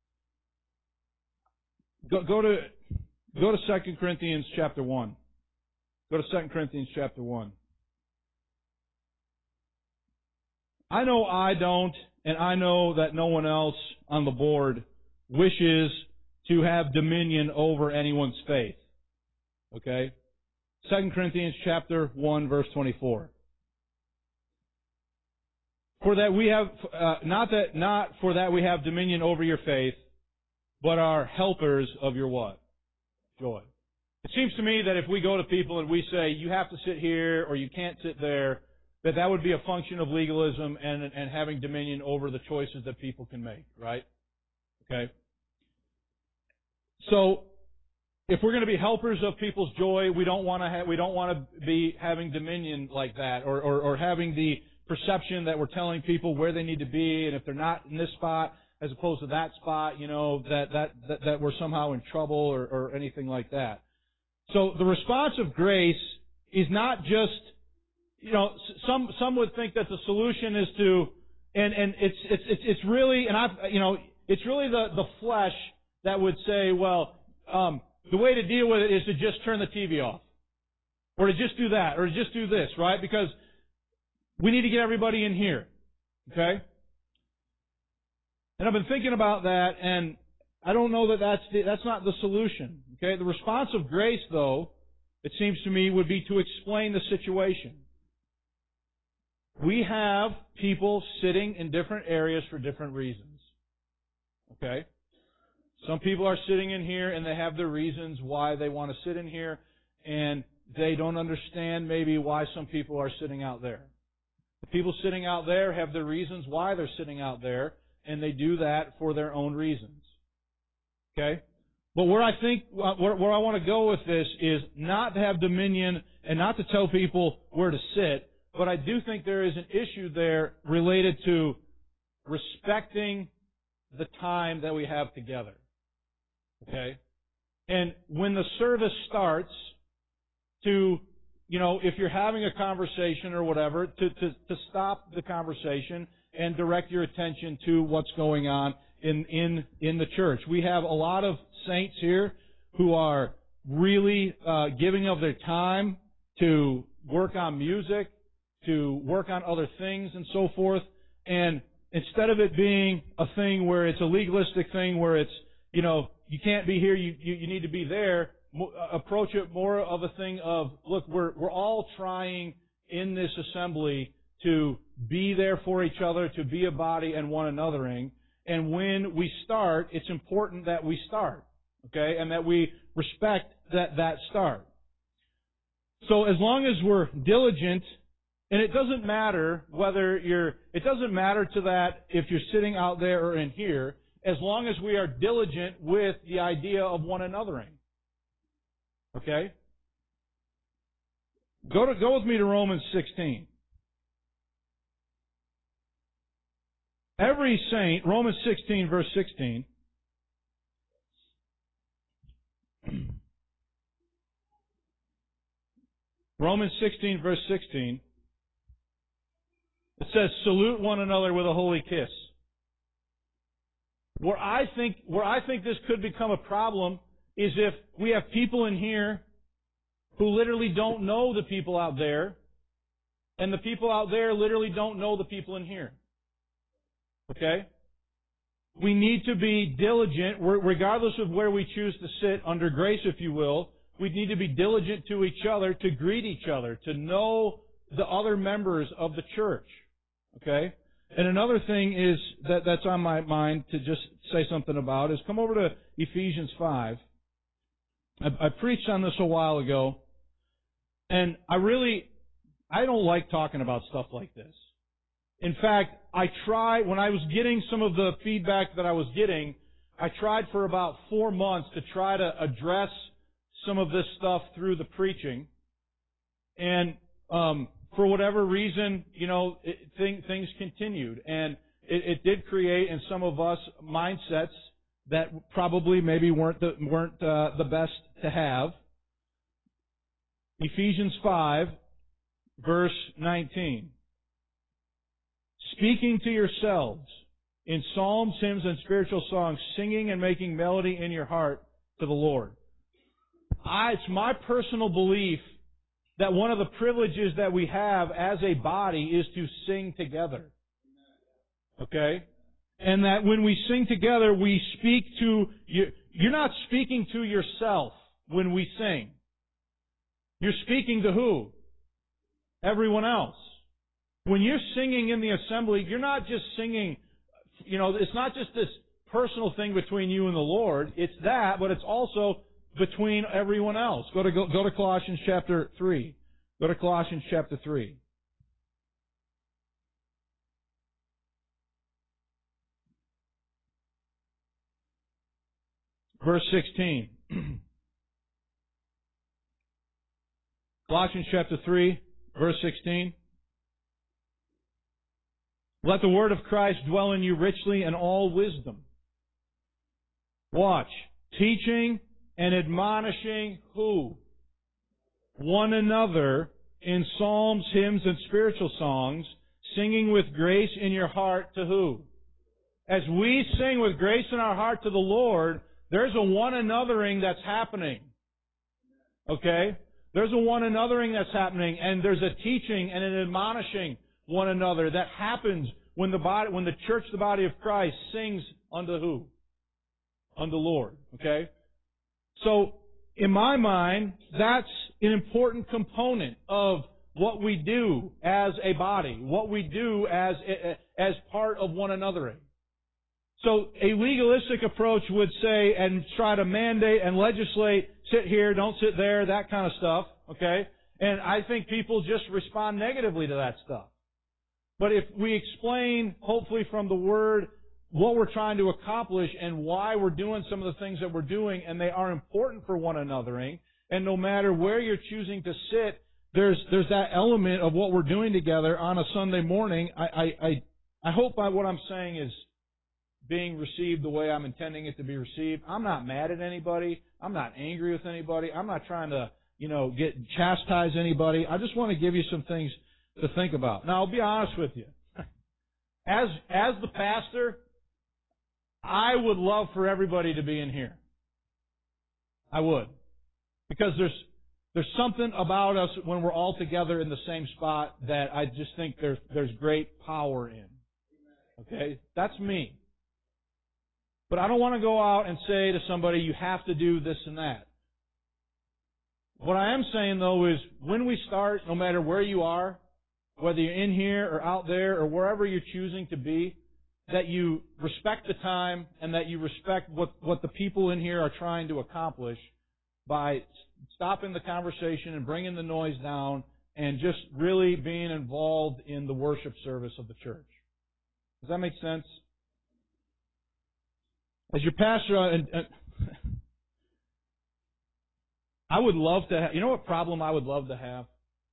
go to 2 Corinthians chapter 1. Go to 2 Corinthians chapter 1. I know I don't, and I know that no one else on the board wishes to have dominion over anyone's faith. Okay? 2 Corinthians chapter 1, verse 24. For that we have, not for that we have dominion over your faith, but are helpers of your what? Joy. It seems to me that if we go to people and we say, you have to sit here or you can't sit there, that would be a function of legalism and having dominion over the choices that people can make, right? Okay? So, if we're going to be helpers of people's joy, we don't want to be having dominion like that, or having the perception that we're telling people where they need to be, and if they're not in this spot as opposed to that spot, that we're somehow in trouble or anything like that. So the response of grace is not just some would think that the solution is to, and it's really, it's really the flesh that would say, well, the way to deal with it is to just turn the TV off, or to just do that, or to just do this, right? Because we need to get everybody in here, okay? And I've been thinking about that, and I don't know that that's not the solution, okay? The response of grace, though, it seems to me, would be to explain the situation. We have people sitting in different areas for different reasons. Okay? Some people are sitting in here and they have their reasons why they want to sit in here, and they don't understand maybe why some people are sitting out there. The people sitting out there have their reasons why they're sitting out there, and they do that for their own reasons. Okay? But where I want to go with this is not to have dominion and not to tell people where to sit, but I do think there is an issue there related to respecting the time that we have together. Okay? And when the service starts, if you're having a conversation or whatever, to stop the conversation and direct your attention to what's going on in the church. We have a lot of saints here who are really giving of their time to work on music, to work on other things and so forth. And instead of it being a thing where it's a legalistic thing where it's, you can't be here, you need to be there, approach it more of a thing of, look, we're all trying in this assembly to be there for each other, to be a body and one anothering. And when we start, it's important that we start, okay, and that we respect that start. So as long as we're diligent, and it doesn't matter it doesn't matter to that if you're sitting out there or in here, as long as we are diligent with the idea of one anothering. Okay? Go with me to Romans 16. Every saint, Romans 16, verse 16. Romans 16, verse 16. It says, salute one another with a holy kiss. Where I think this could become a problem is if we have people in here who literally don't know the people out there, and the people out there literally don't know the people in here. Okay? We need to be diligent, regardless of where we choose to sit, under grace, if you will. We need to be diligent to each other, to greet each other, to know the other members of the church. Okay? And another thing is that's on my mind to just say something about is come over to Ephesians 5. I preached on this a while ago, and I don't like talking about stuff like this. In fact, when I was getting some of the feedback that I was getting, I tried for about 4 months to try to address some of this stuff through the preaching. And for whatever reason, things continued. And it did create in some of us mindsets that probably maybe weren't the best to have. Ephesians 5, verse 19. Speaking to yourselves in psalms, hymns, and spiritual songs, singing and making melody in your heart to the Lord. It's my personal belief that one of the privileges that we have as a body is to sing together. Okay? And that when we sing together, we speak to you. You're not speaking to yourself when we sing. You're speaking to who? Everyone else. When you're singing in the assembly, you're not just singing, it's not just this personal thing between you and the Lord. It's that, but it's also between everyone else. Go to Colossians chapter 3. Go to Colossians chapter 3. Verse 16. Colossians chapter 3, verse 16. Let the word of Christ dwell in you richly in all wisdom. Watch. Teaching and admonishing who? One another in psalms, hymns, and spiritual songs, singing with grace in your heart to who? As we sing with grace in our heart to the Lord, there's a one anothering that's happening. Okay? There's a one anothering that's happening, and there's a teaching and an admonishing one another that happens when the church, the body of Christ, sings unto who? Unto the Lord. Okay? So, in my mind, that's an important component of what we do as a body, what we do as part of one anothering. So a legalistic approach would say and try to mandate and legislate, sit here, don't sit there, that kind of stuff, okay? And I think people just respond negatively to that stuff. But if we explain, hopefully from the Word, what we're trying to accomplish and why we're doing some of the things that we're doing, and they are important for one anothering, and no matter where you're choosing to sit, there's that element of what we're doing together on a Sunday morning. I hope by what I'm saying is being received the way I'm intending it to be received. I'm not mad at anybody. I'm not angry with anybody. I'm not trying to, chastise anybody. I just want to give you some things to think about. Now, I'll be honest with you. As the pastor, I would love for everybody to be in here. I would. Because there's something about us when we're all together in the same spot that I just think there's great power in. Okay? That's me. But I don't want to go out and say to somebody, you have to do this and that. What I am saying, though, is when we start, no matter where you are, whether you're in here or out there or wherever you're choosing to be, that you respect the time and that you respect what the people in here are trying to accomplish by stopping the conversation and bringing the noise down and just really being involved in the worship service of the church. Does that make sense? As your pastor, I would love to have, you know what problem I would love to have?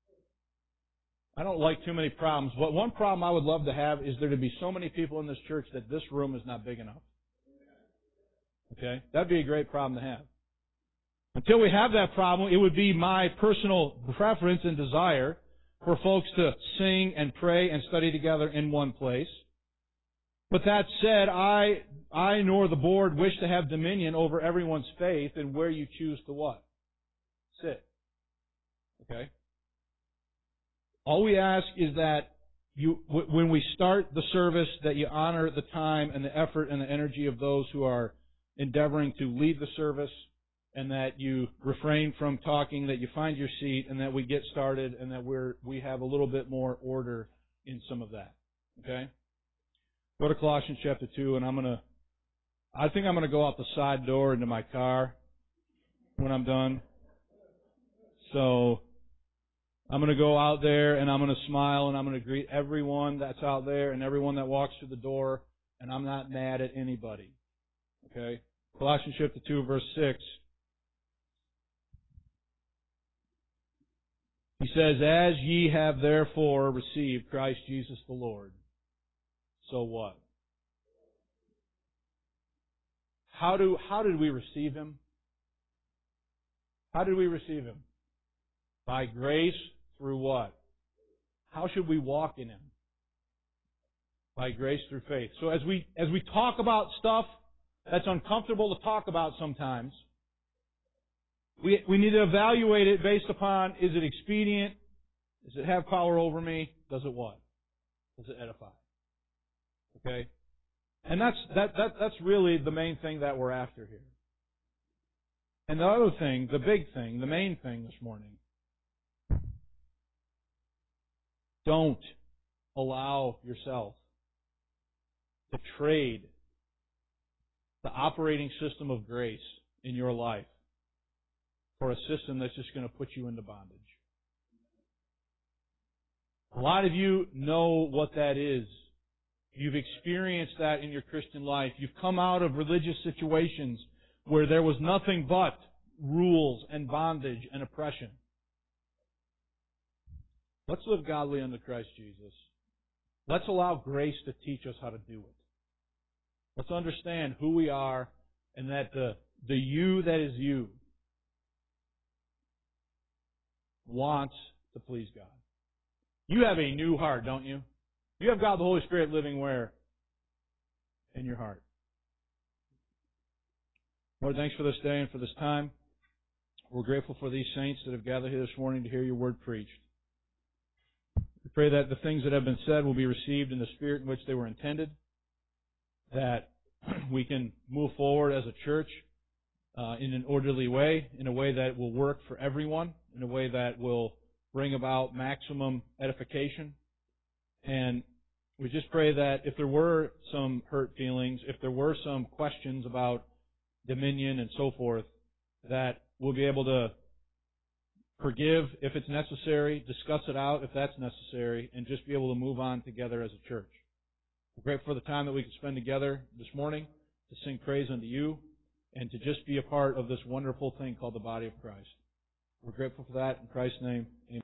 I don't like too many problems, but one problem I would love to have is there to be so many people in this church that this room is not big enough. Okay? That'd be a great problem to have. Until we have that problem, it would be my personal preference and desire for folks to sing and pray and study together in one place. But that said, I nor the board wish to have dominion over everyone's faith and where you choose to what? Sit. Okay? All we ask is that when we start the service, that you honor the time and the effort and the energy of those who are endeavoring to lead the service, and that you refrain from talking, that you find your seat, and that we get started, and that we have a little bit more order in some of that. Okay? Go to Colossians chapter 2, and I think I'm going to go out the side door into my car when I'm done. So I'm going to go out there and I'm going to smile and I'm going to greet everyone that's out there and everyone that walks through the door, and I'm not mad at anybody. Okay? Colossians chapter 2, verse 6. He says, "As ye have therefore received Christ Jesus the Lord." So what? How did we receive Him? How did we receive Him? By grace through what? How should we walk in Him? By grace through faith. So as we talk about stuff that's uncomfortable to talk about sometimes, we need to evaluate it based upon, is it expedient? Does it have power over me? Does it what? Does it edify? Okay? And that's really the main thing that we're after here. And the other thing, the big thing, the main thing this morning, don't allow yourself to trade the operating system of grace in your life for a system that's just going to put you into bondage. A lot of you know what that is. You've experienced that in your Christian life. You've come out of religious situations where there was nothing but rules and bondage and oppression. Let's live godly unto Christ Jesus. Let's allow grace to teach us how to do it. Let's understand who we are and that the you that is you wants to please God. You have a new heart, don't you? You have God the Holy Spirit living where? In your heart. Lord, thanks for this day and for this time. We're grateful for these saints that have gathered here this morning to hear your word preached. We pray that the things that have been said will be received in the spirit in which they were intended, that we can move forward as a church in an orderly way, in a way that will work for everyone, in a way that will bring about maximum edification. And we just pray that if there were some hurt feelings, if there were some questions about dominion and so forth, that we'll be able to forgive if it's necessary, discuss it out if that's necessary, and just be able to move on together as a church. We're grateful for the time that we could spend together this morning to sing praise unto you and to just be a part of this wonderful thing called the body of Christ. We're grateful for that. In Christ's name, amen.